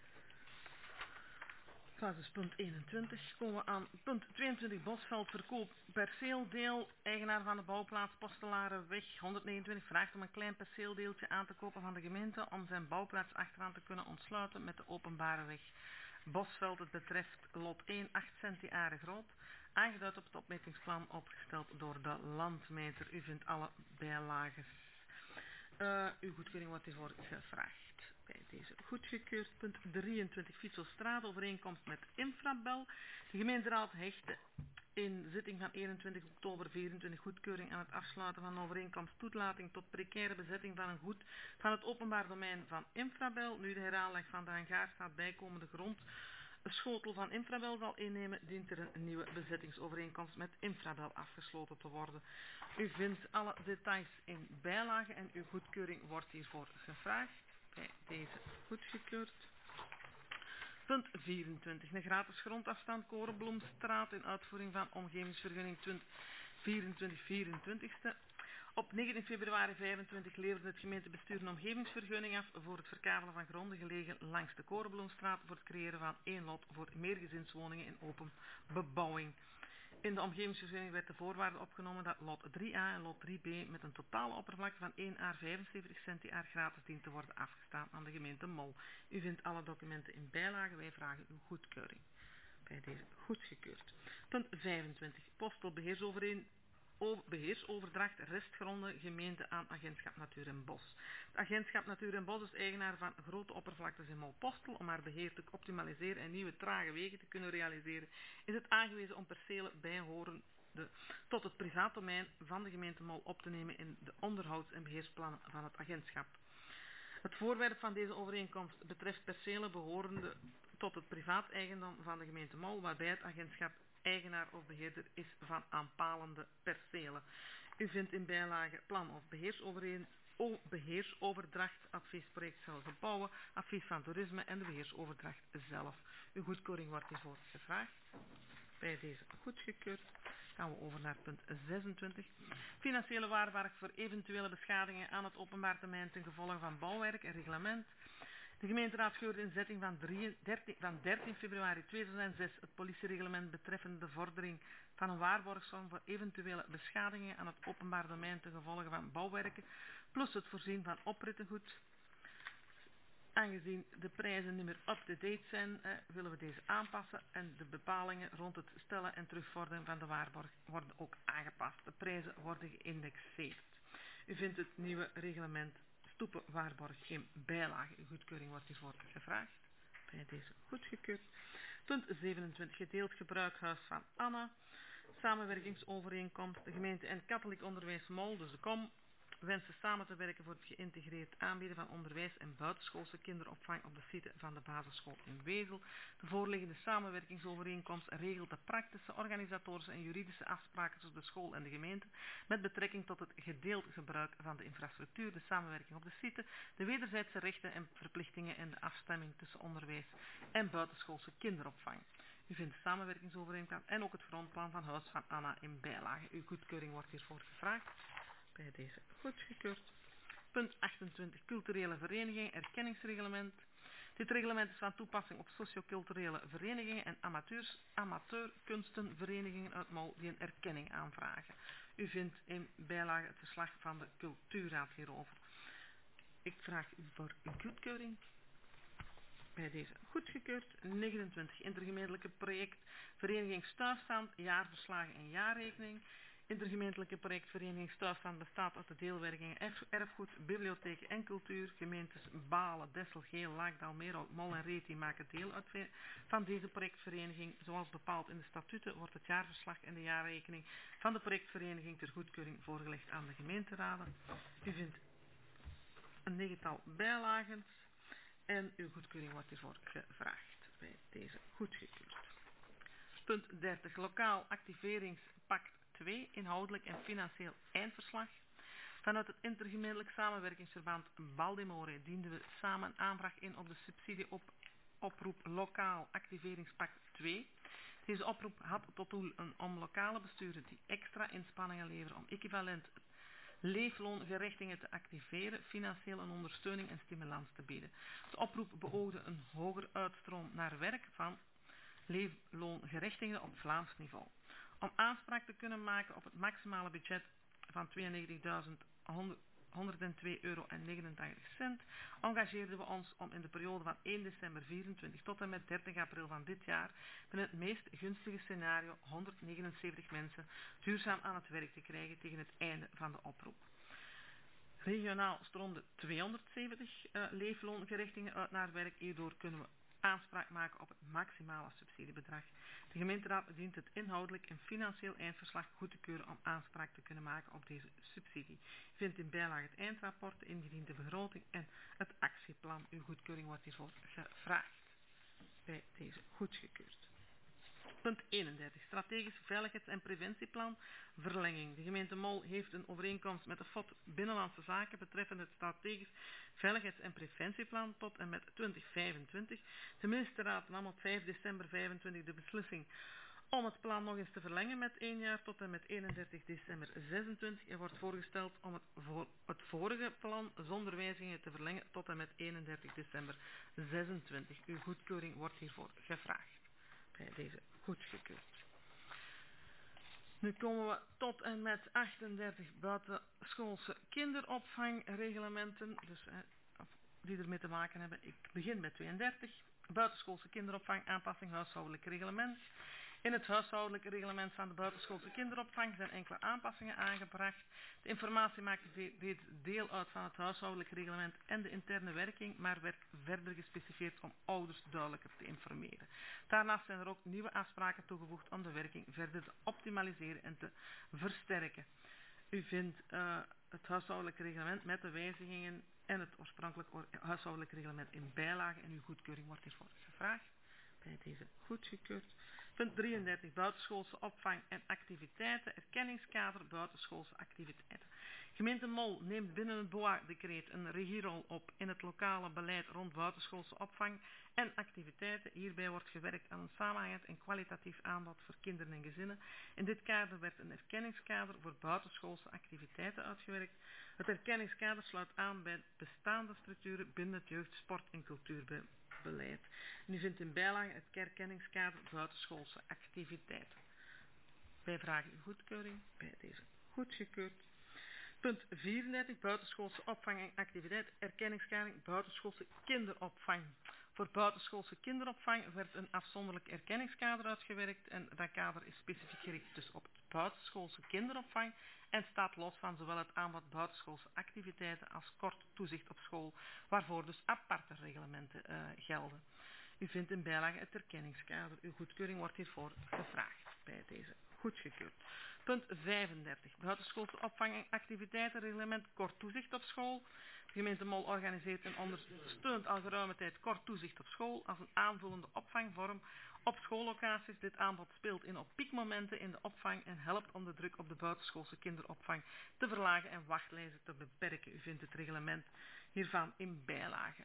Dat is dus punt eenentwintig. Komen we aan punt tweeëntwintig, Bosveld, verkoop perceeldeel. Eigenaar van de bouwplaats Postelarenweg honderdnegenentwintig vraagt om een klein perceeldeeltje aan te kopen van de gemeente om zijn bouwplaats achteraan te kunnen ontsluiten met de openbare weg. Bosveld, het betreft lot één, acht centiaren groot. Aangeduid op het opmetingsplan, opgesteld door de landmeter. U vindt alle bijlagen. Uh, uw goedkeuring wordt hiervoor gevraagd. Bij deze goedgekeurd. Punt drieëntwintig, Fietselstraat, overeenkomst met Infrabel. De gemeenteraad hechtte in zitting van eenentwintig oktober vierentwintig goedkeuring aan het afsluiten van overeenkomst toelating tot precaire bezetting van een goed van het openbaar domein van Infrabel. Nu de heraanleg van de Angaarstraat bijkomende grond een schotel van Infrabel zal innemen, dient er een nieuwe bezettingsovereenkomst met Infrabel afgesloten te worden. U vindt alle details in bijlage en uw goedkeuring wordt hiervoor gevraagd. Bij deze goedgekeurd. Punt vierentwintig. Een gratis grondafstand Korenbloemstraat in uitvoering van omgevingsvergunning vierentwintig vierentwintigste. Op negentien februari vijfentwintig leverde het gemeentebestuur een omgevingsvergunning af voor het verkavelen van gronden gelegen langs de Korenbloemstraat voor het creëren van één lot voor meergezinswoningen in open bebouwing. In de omgevingsvergunning werd de voorwaarde opgenomen dat lot drie A en lot drie B met een totale oppervlakte van één aar vijfenzeventig centiaar gratis dient te worden afgestaan aan de gemeente Mol. U vindt alle documenten in bijlage, wij vragen uw goedkeuring. Bij deze goedgekeurd. Punt vijfentwintig. Postelbeheersovereen. Beheersoverdracht restgronden gemeente aan Agentschap Natuur en Bos. Het Agentschap Natuur en Bos is eigenaar van grote oppervlaktes in Molpostel. Om haar beheer te optimaliseren en nieuwe trage wegen te kunnen realiseren, is het aangewezen om percelen bijhorende tot het privaat domein van de gemeente Mol op te nemen in de onderhouds- en beheersplannen van het agentschap. Het voorwerp van deze overeenkomst betreft percelen behorende tot het privaat eigendom van de gemeente Mol, waarbij het agentschap eigenaar of beheerder is van aanpalende percelen. U vindt in bijlage plan of beheersovereen, o, beheersoverdracht, adviesproject zelf bouwen, advies van toerisme en de beheersoverdracht zelf. Uw goedkeuring wordt hiervoor gevraagd. Bij deze goedgekeurd. Gaan we over naar punt zesentwintig. Financiële waarborg voor eventuele beschadigingen aan het openbaar domein ten gevolge van bouwwerk en reglement. De gemeenteraad keurde in zetting van, dertien, van dertien februari tweeduizend zes het politiereglement betreffende de vordering van een waarborgsom voor eventuele beschadigingen aan het openbaar domein ten gevolge van bouwwerken, plus het voorzien van oprittengoed. Aangezien de prijzen niet meer up-to-date zijn, eh, willen we deze aanpassen en de bepalingen rond het stellen en terugvorderen van de waarborg worden ook aangepast. De prijzen worden geïndexeerd. U vindt het nieuwe reglement stoepenwaarborg geen bijlage. Uw goedkeuring wordt hiervoor gevraagd. Bij deze goedgekeurd. Punt zevenentwintig. Gedeeld gebruikhuis van Anna. Samenwerkingsovereenkomst. De gemeente en katholiek onderwijs Mol, dus de Kom, wensen samen te werken voor het geïntegreerd aanbieden van onderwijs en buitenschoolse kinderopvang op de site van de basisschool in Wezel. De voorliggende samenwerkingsovereenkomst regelt de praktische, organisatorische en juridische afspraken tussen de school en de gemeente met betrekking tot het gedeeld gebruik van de infrastructuur, de samenwerking op de site, de wederzijdse rechten en verplichtingen en de afstemming tussen onderwijs en buitenschoolse kinderopvang. U vindt de samenwerkingsovereenkomst en ook het grondplan van Huis van Anna in bijlage. Uw goedkeuring wordt hiervoor gevraagd. Bij deze goedgekeurd. Punt achtentwintig. Culturele vereniging, erkenningsreglement. Dit reglement is van toepassing op socioculturele verenigingen en amateurs, amateurkunstenverenigingen uit Mol die een erkenning aanvragen. U vindt in bijlage het verslag van de cultuurraad hierover. Ik vraag u voor uw goedkeuring. Bij deze goedgekeurd. negenentwintig. Intergemeentelijke project Vereniging Stuifstand, jaarverslagen en jaarrekening. Intergemeentelijke projectvereniging Stuifstand bestaat uit de deelwerkingen erfgoed, bibliotheek en cultuur. Gemeentes Balen, Dessel, Geel, Laakdal, Meerhout, Mol en Reet maken deel uit van deze projectvereniging. Zoals bepaald in de statuten wordt het jaarverslag en de jaarrekening van de projectvereniging ter goedkeuring voorgelegd aan de gemeenteraden. U vindt een negental bijlagen en uw goedkeuring wordt hiervoor gevraagd. Bij deze goedgekeurd. Punt dertig. Lokaal activeringspact twee. Inhoudelijk en financieel eindverslag. Vanuit het intergemeentelijk samenwerkingsverband Baldemore dienden we samen een aanvraag in op de subsidie op oproep Lokaal Activeringspact twee. Deze oproep had tot doel om lokale besturen die extra inspanningen leveren om equivalent leefloongerechtigingen te activeren, financieel een ondersteuning en stimulans te bieden. De oproep beoogde een hoger uitstroom naar werk van leefloongerechtigden op Vlaams niveau. Om aanspraak te kunnen maken op het maximale budget van tweeënnegentigduizend honderdtwee euro en negenentachtig cent, engageerden we ons om in de periode van één december vierentwintig tot en met dertig april van dit jaar binnen het meest gunstige scenario honderdnegenenzeventig mensen duurzaam aan het werk te krijgen tegen het einde van de oproep. Regionaal stroomden tweehonderdzeventig uh, leefloongerechtigden uit naar werk. Hierdoor kunnen we aanspraak maken op het maximale subsidiebedrag. De gemeenteraad dient het inhoudelijk en financieel eindverslag goed te keuren om aanspraak te kunnen maken op deze subsidie. U vindt in bijlage het eindrapport, de ingediende begroting en het actieplan. Uw goedkeuring wordt hiervoor gevraagd. Bij deze goedgekeurd. Punt eenendertig. Strategisch veiligheids- en preventieplan verlenging. De gemeente Mol heeft een overeenkomst met de F O D Binnenlandse Zaken betreffende het strategisch veiligheids- en preventieplan tot en met twintig vijfentwintig. De ministerraad nam op vijf december vijfentwintig de beslissing om het plan nog eens te verlengen met één jaar tot en met eenendertig december zesentwintig. Er wordt voorgesteld om het, voor het vorige plan zonder wijzigingen te verlengen tot en met eenendertig december zesentwintig. Uw goedkeuring wordt hiervoor gevraagd. Bij deze goedgekeurd. Nu komen we tot en met achtendertig buitenschoolse kinderopvangreglementen, dus, eh, die ermee te maken hebben. Ik begin met tweeëndertig. Buitenschoolse kinderopvang, aanpassing huishoudelijk reglement. In het huishoudelijk reglement van de buitenschoolse kinderopvang zijn enkele aanpassingen aangebracht. De informatie maakte reeds deel uit van het huishoudelijk reglement en de interne werking, maar werd verder gespecificeerd om ouders duidelijker te informeren. Daarnaast zijn er ook nieuwe afspraken toegevoegd om de werking verder te optimaliseren en te versterken. U vindt uh, het huishoudelijk reglement met de wijzigingen en het oorspronkelijk huishoudelijk reglement in bijlage en uw goedkeuring wordt hiervoor gevraagd. Bij deze goedgekeurd. Punt drieëndertig. Buitenschoolse opvang en activiteiten. Erkenningskader buitenschoolse activiteiten. Gemeente Mol neemt binnen het B O A-decreet een regierol op in het lokale beleid rond buitenschoolse opvang en activiteiten. Hierbij wordt gewerkt aan een samenhangend en kwalitatief aanbod voor kinderen en gezinnen. In dit kader werd een erkenningskader voor buitenschoolse activiteiten uitgewerkt. Het erkenningskader sluit aan bij bestaande structuren binnen het jeugd, sport en cultuurbeleid. En u vindt in bijlage het erkenningskader buitenschoolse activiteiten. Wij vragen uw goedkeuring bij deze goedgekeurd. Punt vierendertig. Buitenschoolse opvang en activiteit. Erkenningskader buitenschoolse kinderopvang. Voor buitenschoolse kinderopvang werd een afzonderlijk erkenningskader uitgewerkt en dat kader is specifiek gericht dus op buitenschoolse kinderopvang en staat los van zowel het aanbod buitenschoolse activiteiten als kort toezicht op school, waarvoor dus aparte reglementen uh, gelden. U vindt in bijlage het erkenningskader. Uw goedkeuring wordt hiervoor gevraagd bij deze goedgekeurd. Punt vijfendertig. Buitenschoolse opvang en activiteiten, reglement kort toezicht op school. De gemeente Mol organiseert en ondersteunt al geruime tijd kort toezicht op school als een aanvullende opvangvorm op schoollocaties. Dit aanbod speelt in op piekmomenten in de opvang en helpt om de druk op de buitenschoolse kinderopvang te verlagen en wachtlijsten te beperken. U vindt het reglement hiervan in bijlage.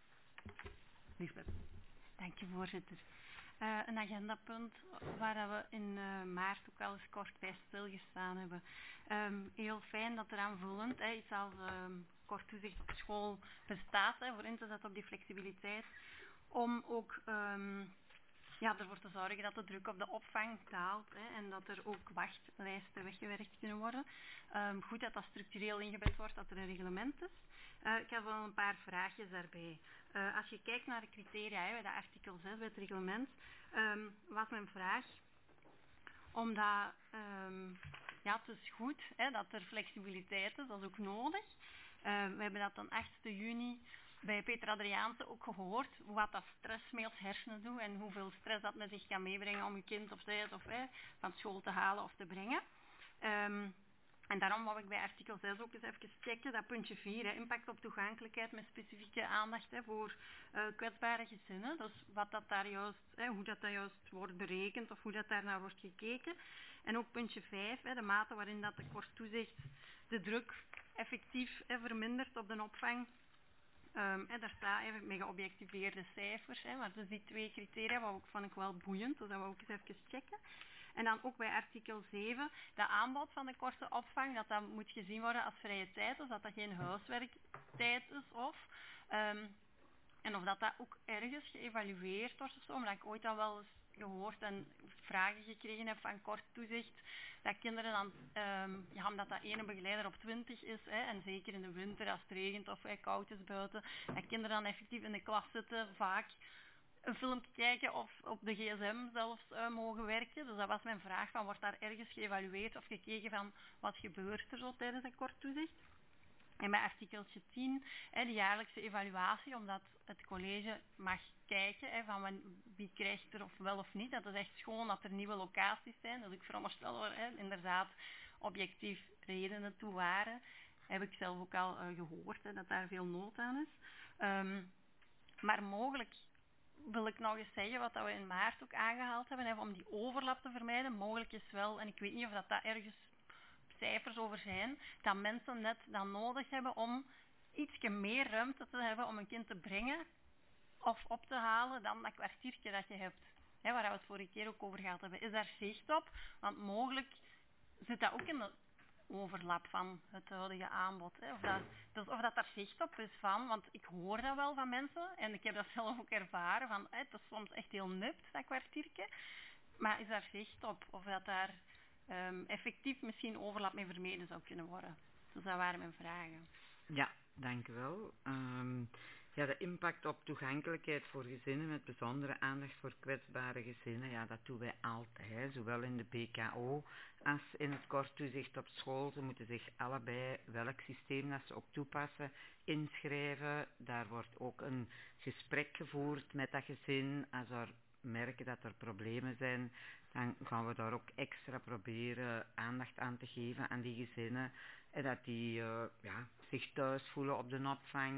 Liesbeth. Dank je, voorzitter. Uh, een agendapunt waar we in uh, maart ook al eens kort bij stilgestaan hebben. Um, heel fijn dat er aanvullend hè, iets als um, kort toezicht op school bestaat, hè, voor in te zetten op die flexibiliteit, om ook um, ja, ervoor te zorgen dat de druk op de opvang daalt hè, en dat er ook wachtlijsten weggewerkt kunnen worden. Um, goed dat dat structureel ingebed wordt, dat er een reglement is. Uh, ik heb wel een paar vraagjes daarbij. Uh, als je kijkt naar de criteria hè, bij de artikel zes bij het reglement, um, was mijn vraag, omdat um, ja, het is goed hè, dat er flexibiliteit is, dat is ook nodig. Uh, we hebben dat dan achtste juni bij Peter Adriaanse ook gehoord, wat dat stress mee ons hersenen doet en hoeveel stress dat met zich kan meebrengen om je kind of zij of hè, van school te halen of te brengen. Um, En daarom wou ik bij artikel zes ook eens even checken, dat puntje vier, hè, impact op toegankelijkheid met specifieke aandacht hè, voor uh, kwetsbare gezinnen. Dus wat dat daar juist, hè, hoe dat, dat juist wordt berekend of hoe dat daar naar wordt gekeken. En ook puntje vijf, hè, de mate waarin dat de kort toezicht de druk effectief hè, vermindert op de opvang. Um, en daar staat even met geobjectiveerde cijfers, hè, maar dus die twee criteria wou ik, vond ik wel boeiend, dus dat wou ik eens even checken. En dan ook bij artikel zeven, de aanbod van de korte opvang, dat dat moet gezien worden als vrije tijd, dus dat dat geen huiswerktijd is of. Um, en of dat dat ook ergens geëvalueerd wordt of zo, omdat ik ooit al wel eens gehoord en vragen gekregen heb van kort toezicht, dat kinderen dan, um, ja, omdat dat ene begeleider op twintig is, hè, en zeker in de winter als het regent of hè, koud is buiten, dat kinderen dan effectief in de klas zitten, vaak een filmpje kijken of op de gsm zelfs uh, mogen werken. Dus dat was mijn vraag, van, wordt daar ergens geëvalueerd of gekeken van wat gebeurt er zo tijdens een kort toezicht? En bij artikeltje tien, hè, de jaarlijkse evaluatie, omdat het college mag kijken hè, van wie krijgt er of wel of niet. Dat is echt schoon dat er nieuwe locaties zijn. Dus ik veronderstel er hè, inderdaad objectief redenen toe waren. Heb ik zelf ook al uh, gehoord hè, dat daar veel nood aan is. Um, maar mogelijk wil ik nog eens zeggen wat we in maart ook aangehaald hebben, hè, om die overlap te vermijden. Mogelijk is wel, en ik weet niet of dat, dat ergens cijfers over zijn, dat mensen net dan nodig hebben om ietsje meer ruimte te hebben om een kind te brengen of op te halen dan dat kwartiertje dat je hebt. Hè, waar we het vorige keer ook over gehad hebben. Is daar zicht op? Want mogelijk zit dat ook in de overlap van het huidige aanbod. Hè. Of, dat, dus of dat daar zicht op is van, want ik hoor dat wel van mensen en ik heb dat zelf ook ervaren, van hè, het is soms echt heel nipt, dat kwartiertje. Maar is daar zicht op? Of dat daar um, effectief misschien overlap mee vermeden zou kunnen worden? Dus dat waren mijn vragen. Ja, dank u wel. Um, ja, de impact op toegankelijkheid voor gezinnen met bijzondere aandacht voor kwetsbare gezinnen, ja, dat doen wij altijd, zowel in de B K O als in het kort toezicht op school. Ze moeten zich allebei, welk systeem dat ze ook toepassen, inschrijven. Daar wordt ook een gesprek gevoerd met dat gezin. Als er merken dat er problemen zijn, dan gaan we daar ook extra proberen aandacht aan te geven aan die gezinnen. En dat die uh, ja, zich thuis voelen op de opvang.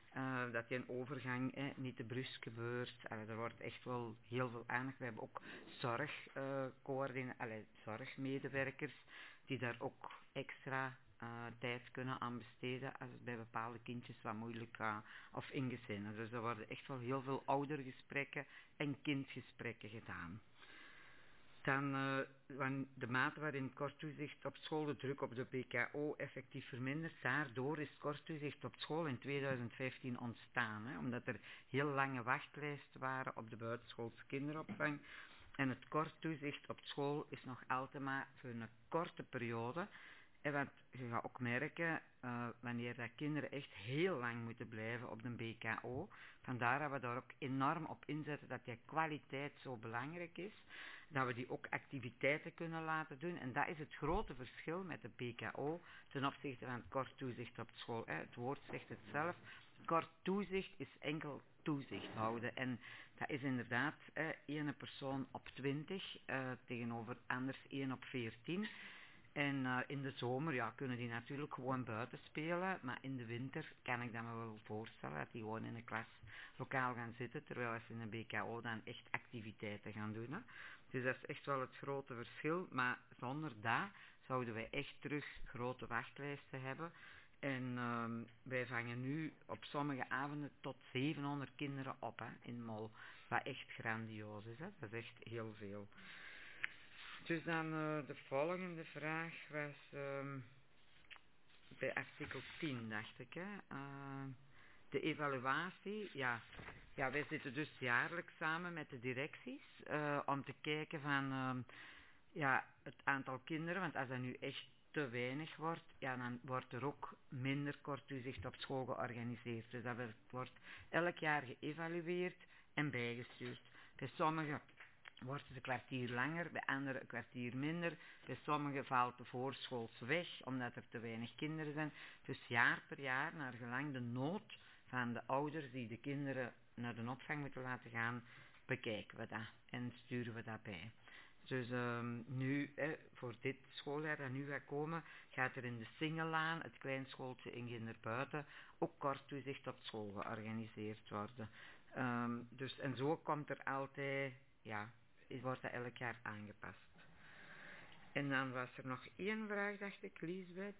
Uh, dat die een overgang eh, niet te brusk gebeurt. Uh, er wordt echt wel heel veel aandacht. We hebben ook zorgcoördinatie, uh, zorgmedewerkers die daar ook extra uh, tijd kunnen aan besteden als het bij bepaalde kindjes wat moeilijk gaat of in gezinnen. Dus er worden echt wel heel veel oudergesprekken en kindgesprekken gedaan. Dan uh, de mate waarin kort toezicht op school de druk op de P K O effectief vermindert. Daardoor is kort toezicht op school in tweeduizend vijftien ontstaan. Hè, omdat er heel lange wachtlijsten waren op de buitenschoolse kinderopvang. En het kort toezicht op school is nog altijd maar voor een korte periode. En want je gaat ook merken, uh, wanneer dat kinderen echt heel lang moeten blijven op de B K O. Vandaar dat we daar ook enorm op inzetten dat die kwaliteit zo belangrijk is. Dat we die ook activiteiten kunnen laten doen. En dat is het grote verschil met de B K O ten opzichte van het kort toezicht op school. Hè. Het woord zegt het zelf. Kort toezicht is enkel toezicht houden. En dat is inderdaad eh, één persoon op twintig uh, tegenover anders één op veertien. En uh, in de zomer ja, kunnen die natuurlijk gewoon buiten spelen. Maar in de winter kan ik dat me wel voorstellen dat die gewoon in een klaslokaal gaan zitten. Terwijl ze in een B K O dan echt activiteiten gaan doen. Hè. Dus dat is echt wel het grote verschil. Maar zonder dat zouden wij echt terug grote wachtlijsten hebben. En uh, wij vangen nu op sommige avonden tot zevenhonderd kinderen op hè, in Mol. Wat echt grandioos is. Hè. Dat is echt heel veel. Dus dan uh, de volgende vraag was uh, bij artikel tien, dacht ik. Hè. Uh, de evaluatie, ja. ja, wij zitten dus jaarlijks samen met de directies uh, om te kijken van uh, ja, het aantal kinderen, want als dat nu echt te weinig wordt, ja, dan wordt er ook minder kort toezicht op school georganiseerd. Dus dat wordt elk jaar geëvalueerd en bijgestuurd. Bij sommigen wordt het een kwartier langer, bij anderen een kwartier minder. Bij sommigen valt de voorschools weg, omdat er te weinig kinderen zijn. Dus jaar per jaar, naar gelang de nood van de ouders die de kinderen naar de opvang moeten laten gaan, bekijken we dat en sturen we dat bij. Dus um, nu, eh, voor dit schooljaar dat nu gaat komen, gaat er in de Singelaan, het kleinschooltje in Ginderbuiten, ook kort toezicht op school georganiseerd worden. Um, dus, en zo komt er altijd, ja, wordt dat elk jaar aangepast. En dan was er nog één vraag, dacht ik, Liesbeth.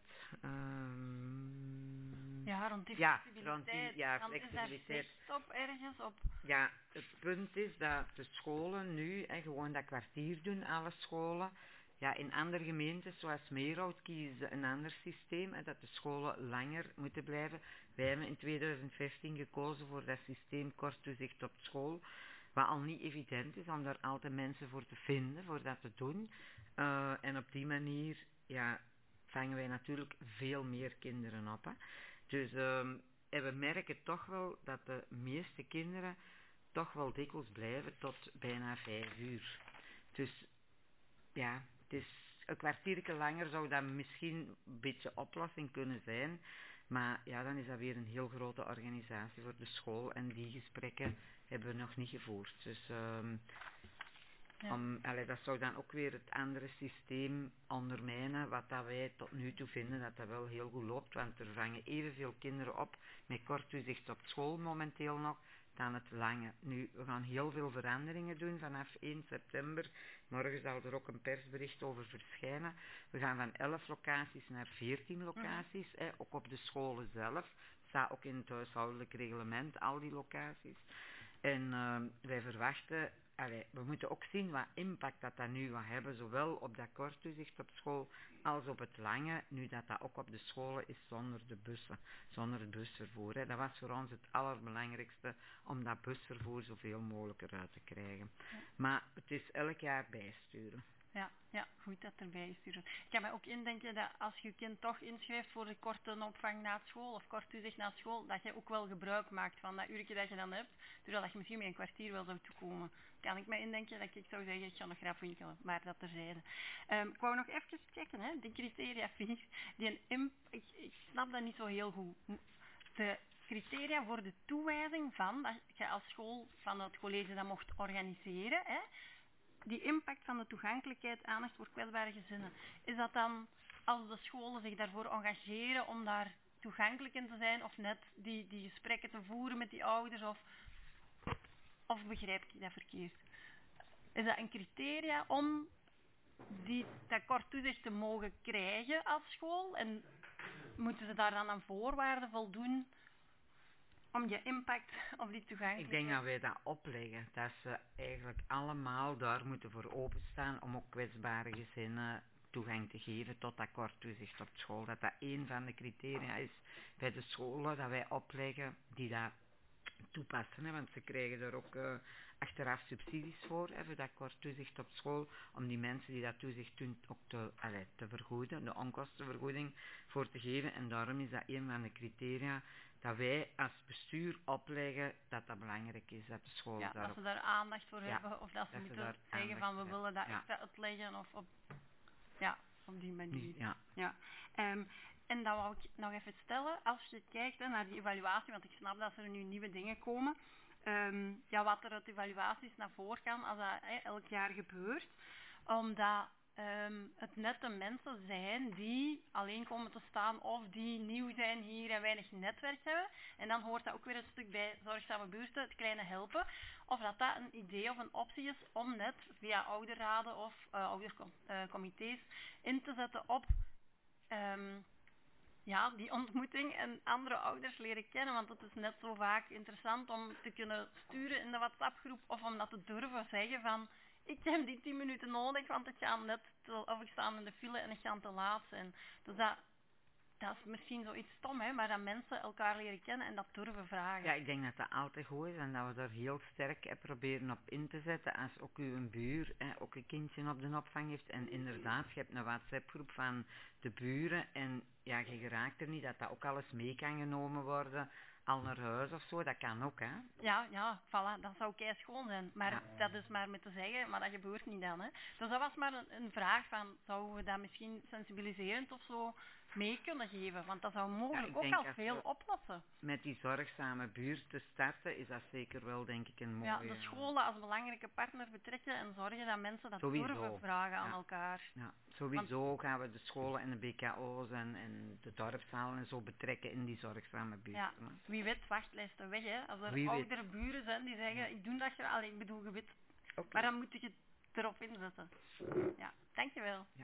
Um, ja, rond die ja, flexibiliteit. Rond die, ja, dan flexibiliteit. Is daar op ergens op? Ja, het punt is dat de scholen nu hè, gewoon dat kwartier doen, alle scholen. Ja, in andere gemeentes, zoals Meerhout, kiezen ze een ander systeem, hè, dat de scholen langer moeten blijven. Wij hebben in tweeduizend vijftien gekozen voor dat systeem kort toezicht op school. Wat al niet evident is om daar altijd mensen voor te vinden, voor dat te doen. Uh, en op die manier ja, vangen wij natuurlijk veel meer kinderen op. Hè. Dus um, en we merken toch wel dat de meeste kinderen toch wel dikwijls blijven tot bijna vijf uur. Dus ja, het is een kwartiertje langer zou dat misschien een beetje oplossing kunnen zijn. Maar ja, dan is dat weer een heel grote organisatie voor de school. En die gesprekken hebben we nog niet gevoerd. Dus um, ja. om, allee, dat zou dan ook weer het andere systeem ondermijnen. Wat dat wij tot nu toe vinden dat dat wel heel goed loopt. Want er vangen evenveel kinderen op met kort toezicht op school momenteel nog dan het lange. Nu, we gaan heel veel veranderingen doen vanaf één september. Morgen zal er ook een persbericht over verschijnen. We gaan van elf locaties naar veertien locaties, mm. hè, ook op de scholen zelf. Staat ook in het huishoudelijk reglement, al die locaties. En uh, wij verwachten, allee, we moeten ook zien wat impact dat dat nu gaat hebben, zowel op dat kort toezicht op school als op het lange, nu dat dat ook op de scholen is zonder de bussen, zonder het busvervoer. Hè. Dat was voor ons het allerbelangrijkste, om dat busvervoer zoveel mogelijk eruit te krijgen. Ja. Maar het is elk jaar bijsturen. Ja, ja, goed dat erbij is. Ik kan me ook indenken dat als je je kind toch inschrijft voor de korte opvang na school of kort toezicht na school, dat je ook wel gebruik maakt van dat uurtje dat je dan hebt, terwijl dat je misschien met een kwartier wel zou toekomen. Kan ik me indenken dat ik zou zeggen, ik ga nog graag winkelen, maar dat terzijde. Um, ik wou nog even checken, hè, de criteria vier, die een imp, ik, ik snap dat niet zo heel goed. De criteria voor de toewijzing van, dat je als school van het college dat mocht organiseren, hè, die impact van de toegankelijkheid, aandacht voor kwetsbare gezinnen. Is dat dan als de scholen zich daarvoor engageren om daar toegankelijk in te zijn of net die, die gesprekken te voeren met die ouders of, of begrijp ik dat verkeerd? Is dat een criteria om die, dat kort toezicht te mogen krijgen als school en moeten ze daar dan aan voorwaarden voldoen om je impact op die toegankelijkheid? Ik denk dat wij dat opleggen, dat ze eigenlijk allemaal daar moeten voor openstaan om ook kwetsbare gezinnen toegang te geven tot dat kort toezicht op school. Dat dat een van de criteria is bij de scholen dat wij opleggen die dat toepassen, hè, want ze krijgen er ook uh, achteraf subsidies voor, hè, voor dat kort toezicht op school, om die mensen die dat toezicht doen ook te, allee, te vergoeden, de onkostenvergoeding voor te geven. En daarom is dat een van de criteria dat wij als bestuur opleggen dat dat belangrijk is, dat de school ja, daarop... dat ze daar aandacht voor ja, hebben, of dat ze dat moeten ze zeggen van we willen dat ja. extra uitleggen, of op, ja, op die manier. Ja. Ja. Um, en dan wou ik nog even stellen, als je kijkt hè, naar die evaluatie, want ik snap dat er nu nieuwe dingen komen, um, ja, wat er uit evaluaties naar voren kan als dat hè, elk jaar gebeurt, omdat um, het net de mensen zijn die alleen komen te staan of die nieuw zijn hier en weinig netwerk hebben. En dan hoort dat ook weer een stuk bij zorgzame buurten, het kleine helpen. Of dat dat een idee of een optie is om net via ouderraden of uh, oudercomité's in te zetten op um, ja, die ontmoeting en andere ouders leren kennen. Want het is net zo vaak interessant om te kunnen sturen in de WhatsApp-groep of om dat te durven zeggen van ik heb die tien minuten nodig, want ik ga net te, of ik sta in de file en ik ga te laat zijn. Dus dat, dat is misschien zoiets stom, hè, maar dat mensen elkaar leren kennen en dat durven vragen. Ja, ik denk dat dat altijd goed is en dat we daar heel sterk eh, proberen op in te zetten. Als ook uw buur eh, ook een kindje op de opvang heeft en inderdaad, je hebt een WhatsApp-groep van de buren en ja, je geraakt er niet, dat dat ook alles mee kan genomen worden, al naar huis of zo, dat kan ook, hè? Ja, ja, voilà, dat zou kei schoon zijn. Maar ja. Dat is maar met te zeggen, maar dat gebeurt niet dan, hè. Dus dat was maar een, een vraag van, zouden we dat misschien sensibiliserend of zo mee kunnen geven? Want dat zou mogelijk ja, ook al veel oplossen. Met die zorgzame buurt te starten, is dat zeker wel, denk ik, een mooie... Ja, de scholen als belangrijke partner betrekken en zorgen dat mensen dat sowieso. durven vragen ja. aan elkaar. Ja, sowieso Want, gaan we de scholen en de B K O's en, en de dorpszalen en zo betrekken in die zorgzame buurt. Ja, wie weet wachtlijsten weg, hè. Als er wie oudere weet. buren zijn die zeggen, ja. ik doe dat graag, ik bedoel, je weet. Okay. Maar dan moet je het erop inzetten. Ja, dankjewel. Ja.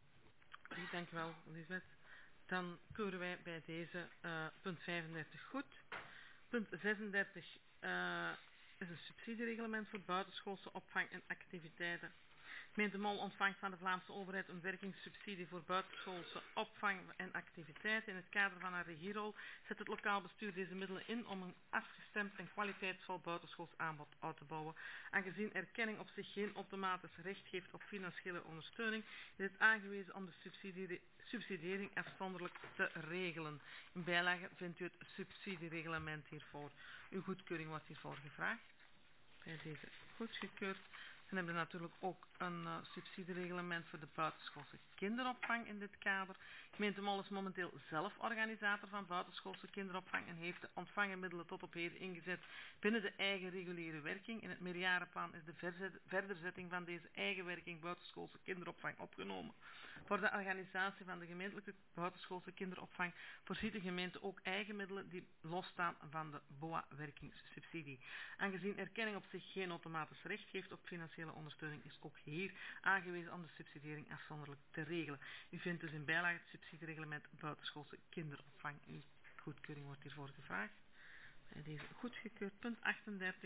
Okay, dankjewel, Lisbeth. Dan keuren wij bij deze uh, punt vijfendertig goed. Punt zesendertig uh, is een subsidiereglement voor buitenschoolse opvang en activiteiten. Gemeente Mol ontvangt van de Vlaamse overheid een werkingssubsidie voor buitenschoolse opvang en activiteiten. In het kader van haar regierol zet het lokaal bestuur deze middelen in om een afgestemd en kwaliteitsvol buitenschools aanbod uit te bouwen. Aangezien erkenning op zich geen automatisch recht geeft op financiële ondersteuning, is het aangewezen om de subsidie subsidiëring afzonderlijk te regelen. In bijlage vindt u het subsidiereglement hiervoor. Uw goedkeuring wordt hiervoor gevraagd. Bij deze goedgekeurd. En hebben we natuurlijk ook een uh, subsidiereglement voor de buitenschoolse kinderopvang in dit kader. Gemeente Mol is momenteel zelf organisator van buitenschoolse kinderopvang en heeft de ontvangen middelen tot op heden ingezet binnen de eigen reguliere werking. In het meerjarenplan is de verzet, verderzetting van deze eigen werking buitenschoolse kinderopvang opgenomen. Voor de organisatie van de gemeentelijke buitenschoolse kinderopvang voorziet de gemeente ook eigen middelen die losstaan van de B O A-werkingssubsidie. Aangezien erkenning op zich geen automatisch recht geeft op financiële ondersteuning, is ook hier aangewezen om de subsidiëring afzonderlijk te regelen. U vindt dus in bijlage het subsidiereglement buitenschoolse kinderopvang. Uw goedkeuring wordt hiervoor gevraagd. Bij deze goedgekeurd. Punt achtendertig.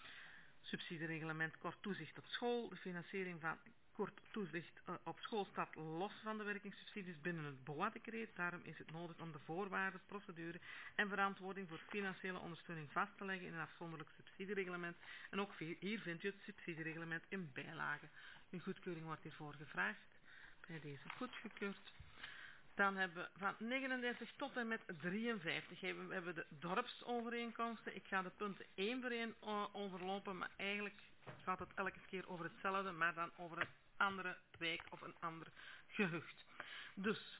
Subsidiereglement kort toezicht op school. De financiering van kort toezicht uh, op school staat los van de werkingssubsidies binnen het B O A-decreet. Daarom is het nodig om de voorwaarden, procedure en verantwoording voor financiële ondersteuning vast te leggen in een afzonderlijk subsidiereglement. En ook hier vindt u het subsidiereglement in bijlage. Uw goedkeuring wordt hiervoor gevraagd. Bij deze goedgekeurd. Dan hebben we van negenendertig tot en met drieënvijftig hebben we hebben de dorpsovereenkomsten. Ik ga de punten één voor één uh, overlopen, maar eigenlijk gaat het elke keer over hetzelfde, maar dan over een andere wijk of een ander gehucht. Dus,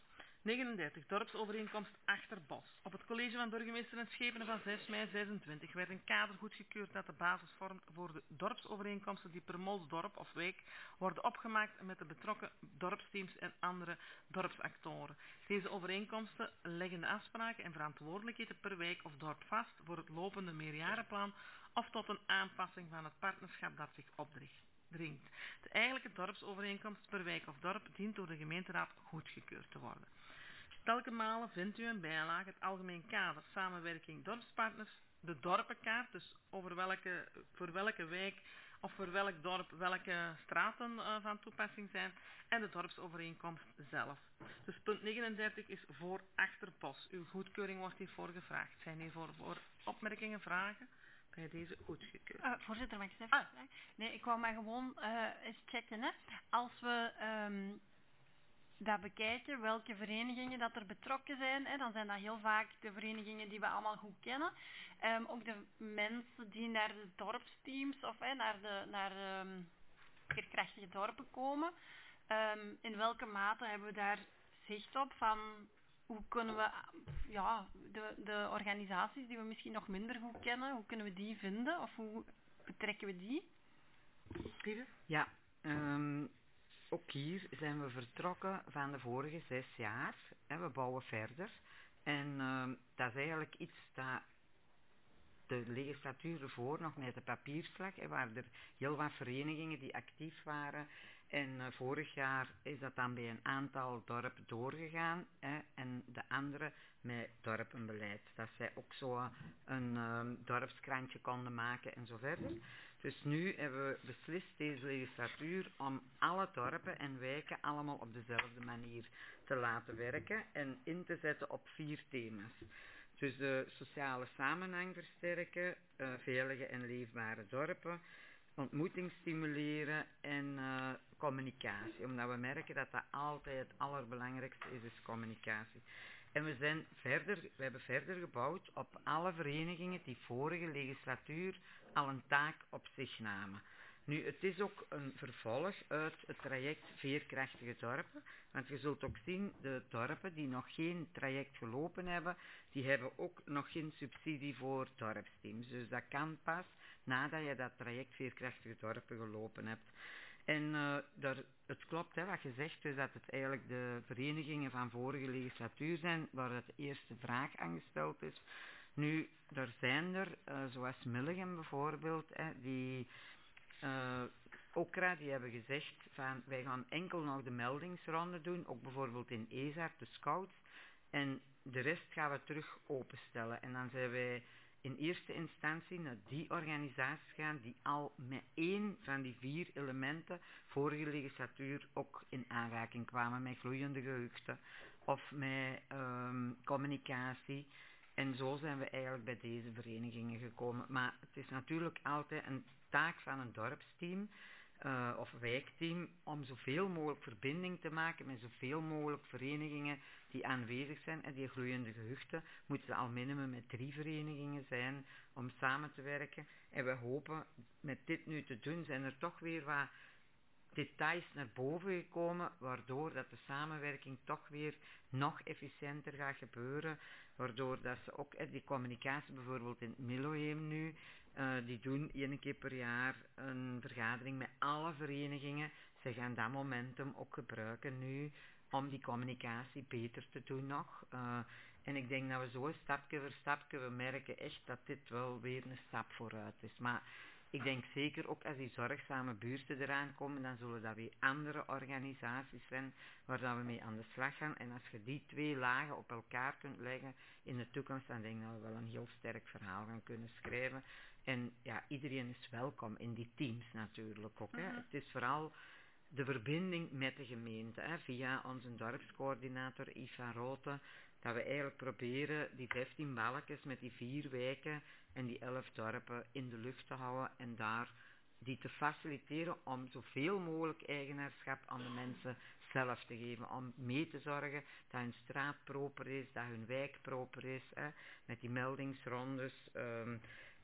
negenendertig. Dorpsovereenkomst Achterbos. Op het college van burgemeester en schepenen van zes mei zesentwintig werd een kader goedgekeurd dat de basis vormt voor de dorpsovereenkomsten die per molsdorp of wijk worden opgemaakt met de betrokken dorpsteams en andere dorpsactoren. Deze overeenkomsten leggen de afspraken en verantwoordelijkheden per wijk of dorp vast voor het lopende meerjarenplan of tot een aanpassing van het partnerschap dat zich opdringt. De eigenlijke dorpsovereenkomst per wijk of dorp dient door de gemeenteraad goedgekeurd te worden. Telke malen vindt u een bijlage, het algemeen kader, samenwerking dorpspartners, de dorpenkaart, dus over welke, voor welke wijk of voor welk dorp welke straten uh, van toepassing zijn en de dorpsovereenkomst zelf. Dus punt negenendertig is voor Achterbos. Uw goedkeuring wordt hiervoor gevraagd. Zijn hiervoor voor opmerkingen, vragen? Bij deze goedgekeurd. Uh, voorzitter, mag ik eens even ah. vragen? Nee, ik wou maar gewoon uh, eens checken. Hè. Als we um, dat bekijken, welke verenigingen dat er betrokken zijn, hè, dan zijn dat heel vaak de verenigingen die we allemaal goed kennen. Um, ook de mensen die naar de dorpsteams of hè, naar de naar, um, veerkrachtige dorpen komen. Um, in welke mate hebben we daar zicht op van hoe kunnen we ja, de, de organisaties die we misschien nog minder goed kennen, hoe kunnen we die vinden of hoe betrekken we die? Lieve? Ja, um, ook hier zijn we vertrokken van de vorige zes jaar. Hè, we bouwen verder. En um, dat is eigenlijk iets dat de legislatuur ervoor nog met de papierslag. Er waren er heel wat verenigingen die actief waren. En uh, vorig jaar is dat dan bij een aantal dorpen doorgegaan. Hè, en de andere met dorpenbeleid. Dat zij ook zo een um, dorpskrantje konden maken en zo verder. Dus nu hebben we beslist deze legislatuur om alle dorpen en wijken allemaal op dezelfde manier te laten werken. En in te zetten op vier thema's. Dus de sociale samenhang versterken, uh, veilige en leefbare dorpen, ontmoeting stimuleren en uh, communicatie. Omdat we merken dat dat altijd het allerbelangrijkste is, is communicatie. En we zijn verder, we hebben verder gebouwd op alle verenigingen die vorige legislatuur al een taak op zich namen. Nu, het is ook een vervolg uit het traject Veerkrachtige Dorpen. Want je zult ook zien, de dorpen die nog geen traject gelopen hebben, die hebben ook nog geen subsidie voor dorpsteams. Dus dat kan pas nadat je dat traject Veerkrachtige Dorpen gelopen hebt. En uh, daar, het klopt hè, wat je zegt, dus dat het eigenlijk de verenigingen van vorige legislatuur zijn waar het de eerste vraag aan gesteld is. Nu, er zijn er, uh, zoals Milligem bijvoorbeeld, hè, die... Uh, Okra, die hebben gezegd van wij gaan enkel nog de meldingsronde doen, ook bijvoorbeeld in Ezart, de scouts, en de rest gaan we terug openstellen. En dan zijn wij in eerste instantie naar die organisaties gaan die al met één van die vier elementen vorige legislatuur ook in aanraking kwamen, met gloeiende geheugen of met um, communicatie. En zo zijn we eigenlijk bij deze verenigingen gekomen. Maar het is natuurlijk altijd een taak van een dorpsteam uh, of wijkteam om zoveel mogelijk verbinding te maken met zoveel mogelijk verenigingen die aanwezig zijn. En die gloeiende gehuchten moeten al minimum met drie verenigingen zijn om samen te werken. En we hopen met dit nu te doen, zijn er toch weer wat details naar boven gekomen, waardoor dat de samenwerking toch weer nog efficiënter gaat gebeuren, waardoor dat ze ook, eh, die communicatie bijvoorbeeld in het Miloheem nu, uh, die doen één keer per jaar een vergadering met alle verenigingen. Ze gaan dat momentum ook gebruiken nu om die communicatie beter te doen nog. Uh, en ik denk dat we zo stapje voor stapje, we merken echt dat dit wel weer een stap vooruit is. Maar ik denk zeker ook als die zorgzame buurten eraan komen, dan zullen dat weer andere organisaties zijn waar dat we mee aan de slag gaan. En als je die twee lagen op elkaar kunt leggen in de toekomst, dan denk ik dat we wel een heel sterk verhaal gaan kunnen schrijven. En ja, iedereen is welkom in die teams natuurlijk ook. Hè. Mm-hmm. Het is vooral de verbinding met de gemeente, hè, via onze dorpscoördinator Yves van Rooten, dat we eigenlijk proberen die vijftien balkjes met die vier wijken en die elf dorpen in de lucht te houden en daar die te faciliteren om zoveel mogelijk eigenaarschap aan de mensen zelf te geven, om mee te zorgen dat hun straat proper is, dat hun wijk proper is, hè, met die meldingsrondes. Um,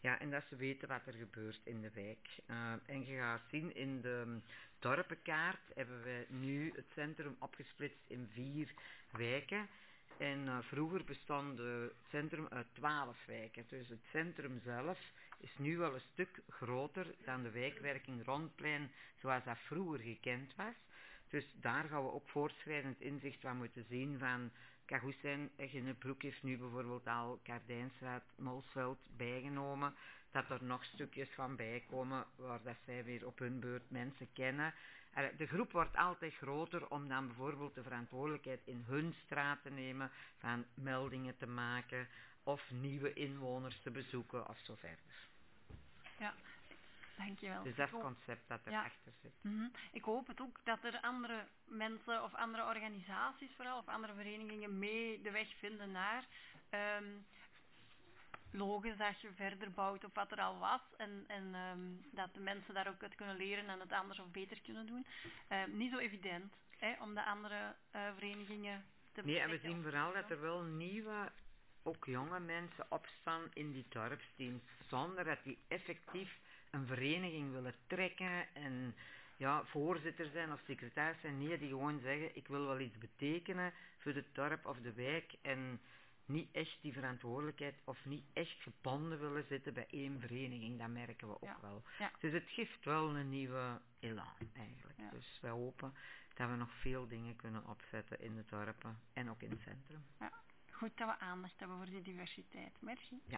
Ja, en dat ze weten wat er gebeurt in de wijk. Uh, en je gaat zien, in de dorpenkaart hebben we nu het centrum opgesplitst in vier wijken. En uh, vroeger bestond het centrum uit twaalf wijken. Dus het centrum zelf is nu wel een stuk groter dan de wijkwerking Rondplein zoals dat vroeger gekend was. Dus daar gaan we ook voortschrijdend inzicht van moeten zien van... Het kan goed zijn, Ginnebroek heeft nu bijvoorbeeld al Kardijnsstraat, Molsveld bijgenomen, dat er nog stukjes van bijkomen waar dat zij weer op hun beurt mensen kennen. De groep wordt altijd groter om dan bijvoorbeeld de verantwoordelijkheid in hun straat te nemen, van meldingen te maken of nieuwe inwoners te bezoeken of zo verder. Ja. Dankjewel. Dus dat is het concept dat erachter ja. zit. Mm-hmm. Ik hoop het ook dat er andere mensen of andere organisaties vooral, of andere verenigingen mee de weg vinden naar um, logisch dat je verder bouwt op wat er al was en, en um, dat de mensen daar ook uit kunnen leren en het anders of beter kunnen doen. Uh, niet zo evident hè, om de andere uh, verenigingen te Nee, en we zien vooral dat er wel nieuwe, ook jonge mensen opstaan in die dorpsdienst, zonder dat die effectief een vereniging willen trekken en ja, voorzitter zijn of secretaris zijn. Nee, die gewoon zeggen, ik wil wel iets betekenen voor het dorp of de wijk en niet echt die verantwoordelijkheid of niet echt gebonden willen zitten bij één vereniging. Dat merken we ook ja. wel. Ja. Dus het geeft wel een nieuwe elan eigenlijk. Ja. Dus wij hopen dat we nog veel dingen kunnen opzetten in de dorpen en ook in het centrum. Ja. Goed dat we aandacht hebben voor die diversiteit. Merci. Ja.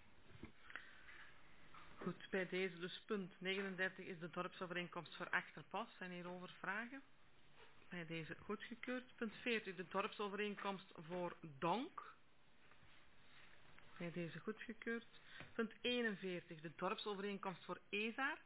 Goed, bij deze dus punt negenendertig is de dorpsovereenkomst voor Achterpas. Zijn hierover vragen? Bij deze goedgekeurd. Punt veertig, de dorpsovereenkomst voor Donk. Bij deze goedgekeurd. Punt eenenveertig, de dorpsovereenkomst voor Ezaert.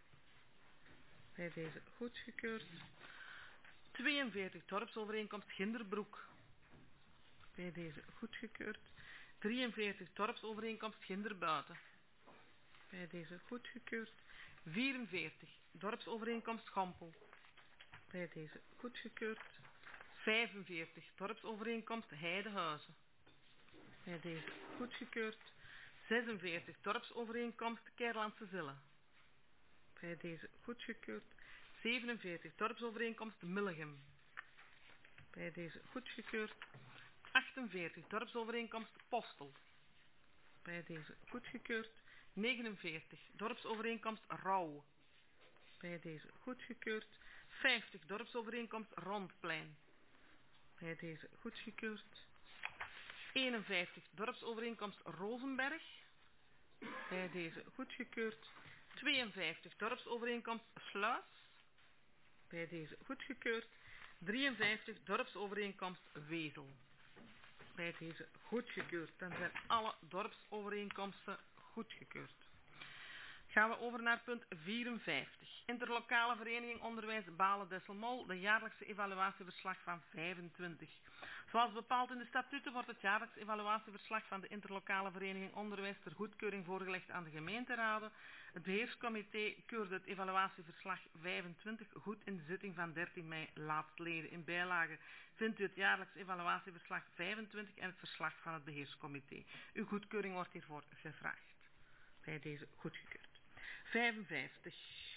Bij deze goedgekeurd. tweeënveertig, dorpsovereenkomst Ginderbroek. Bij deze goedgekeurd. drieënveertig, dorpsovereenkomst Ginderbuiten. Bij deze goedgekeurd. vierenveertig, dorpsovereenkomst Gampel. Bij deze goedgekeurd. vijfenveertig, dorpsovereenkomst Heidehuizen. Bij deze goedgekeurd. zesenveertig, dorpsovereenkomst Kerlandse Zille. Bij deze goedgekeurd. zevenenveertig, dorpsovereenkomst Millegem. Bij deze goedgekeurd. achtenveertig, dorpsovereenkomst Postel. Bij deze goedgekeurd. negenenveertig, dorpsovereenkomst Rauw. Bij deze goedgekeurd. vijftig, dorpsovereenkomst Rondplein. Bij deze goedgekeurd. eenenvijftig, dorpsovereenkomst Rozenberg. Bij deze goedgekeurd. tweeënvijftig, dorpsovereenkomst Sluis. Bij deze goedgekeurd. drieënvijftig, dorpsovereenkomst Wezel. Bij deze goedgekeurd. Dan zijn alle dorpsovereenkomsten goedgekeurd. Gaan we over naar punt vierenvijftig. Interlokale Vereniging Onderwijs Balen-Desselmol, de jaarlijkse evaluatieverslag van vijfentwintig. Zoals bepaald in de statuten wordt het jaarlijks evaluatieverslag van de Interlokale Vereniging Onderwijs ter goedkeuring voorgelegd aan de gemeenteraden. Het beheerscomité keurde het evaluatieverslag vijfentwintig goed in de zitting van dertien mei laatstleden. In bijlage vindt u het jaarlijks evaluatieverslag vijfentwintig en het verslag van het beheerscomité. Uw goedkeuring wordt hiervoor gevraagd. Bij deze goedgekeurd. vijfenvijftig.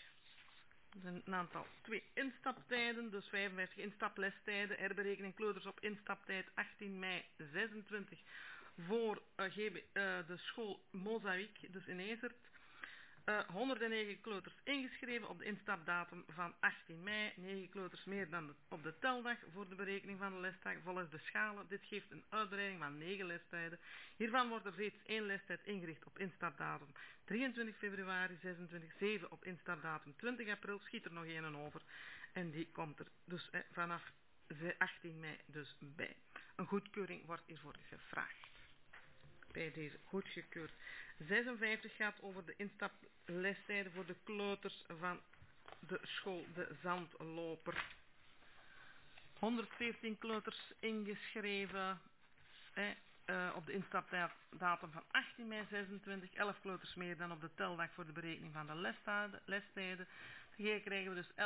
Een aantal twee instaptijden, dus vijfenvijftig instaplestijden, herberekening kleuters op instaptijd achttien mei zesentwintig voor uh, G B, uh, de school Mozaïek, dus in Ezert. Uh, honderdnegen kleuters ingeschreven op de instapdatum van achttien mei, negen kleuters meer dan de, op de teldag voor de berekening van de lesdag volgens de schalen. Dit geeft een uitbreiding van negen lestijden. Hiervan wordt er reeds één lestijd ingericht op instapdatum drieëntwintig februari, zesentwintig, zeven op instapdatum twintig april, schiet er nog één over. En die komt er dus eh, vanaf achttien mei dus bij. Een goedkeuring wordt hiervoor gevraagd. Bij deze goedgekeurd. zesenvijftig gaat over de instaplestijden voor de kleuters van de school De Zandloper. honderdveertien kleuters ingeschreven eh, uh, op de instapdatum van achttien mei zesentwintig. elf kleuters meer dan op de teldag voor de berekening van de lestijden. lestijden. Hier krijgen we dus elf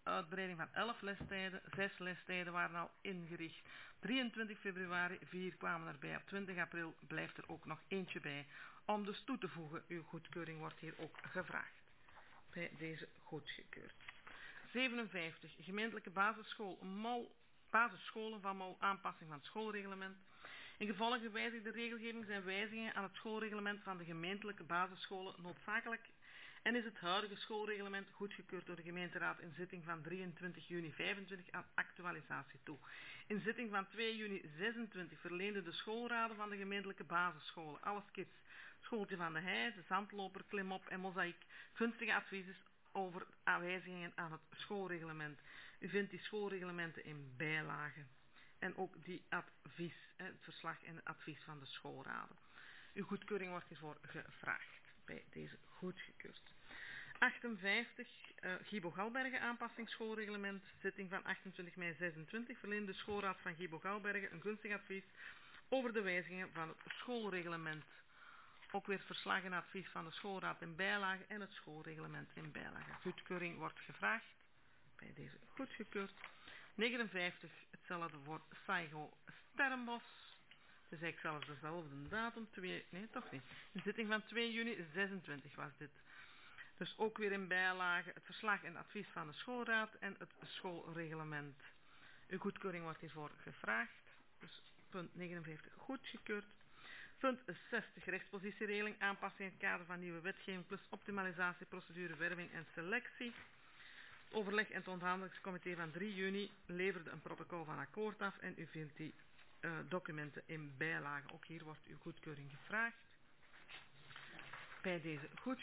uitbreiding van elf lestijden. Zes lestijden waren al ingericht. drieëntwintig februari, vier kwamen erbij. Op twintig april blijft er ook nog eentje bij. Om dus toe te voegen, uw goedkeuring wordt hier ook gevraagd. Bij deze goedgekeurd. zevenenvijftig. Gemeentelijke basisschool Mol, basisscholen van Mol, aanpassing van het schoolreglement. In gevolge gewijzigde regelgeving zijn wijzigingen aan het schoolreglement van de gemeentelijke basisscholen noodzakelijk en is het huidige schoolreglement goedgekeurd door de gemeenteraad in zitting van drieëntwintig juni vijfentwintig aan actualisatie toe. In zitting van twee juni zesentwintig verleenden de schoolraden van de gemeentelijke basisscholen, alles kids, Schooltje van de Hei, de Zandloper, Klimop en Mozaïek, gunstige adviezen over aanwijzingen aan het schoolreglement. U vindt die schoolreglementen in bijlagen. En ook die advies, het verslag en het advies van de schoolraden. Uw goedkeuring wordt hiervoor gevraagd. Bij deze goedgekeurd. achtenvijftig. Uh, Gibo Galbergen aanpassing schoolreglement. Zitting van achtentwintig mei zesentwintig. Verleende de schoolraad van Gibo Galbergen een gunstig advies over de wijzigingen van het schoolreglement. Ook weer verslag en advies van de schoolraad in bijlage en het schoolreglement in bijlage. Goedkeuring wordt gevraagd. Bij deze goedgekeurd. negenenvijftig. Hetzelfde voor Saigo Sterrenbos. Het is eigenlijk zelfs dezelfde datum. Twee, nee, toch niet. Een zitting van twee juni zesentwintig was dit. Dus ook weer in bijlage het verslag en advies van de schoolraad en het schoolreglement. Uw goedkeuring wordt hiervoor gevraagd. Dus punt negenenvijftig goedgekeurd. Punt zestig rechtspositieregeling, aanpassing in het kader van nieuwe wetgeving plus optimalisatie, procedure, werving en selectie. Het overleg en het onderhandelingscomité van drie juni leverde een protocol van akkoord af en u vindt die uh, documenten in bijlage. Ook hier wordt uw goedkeuring gevraagd. Bij deze goed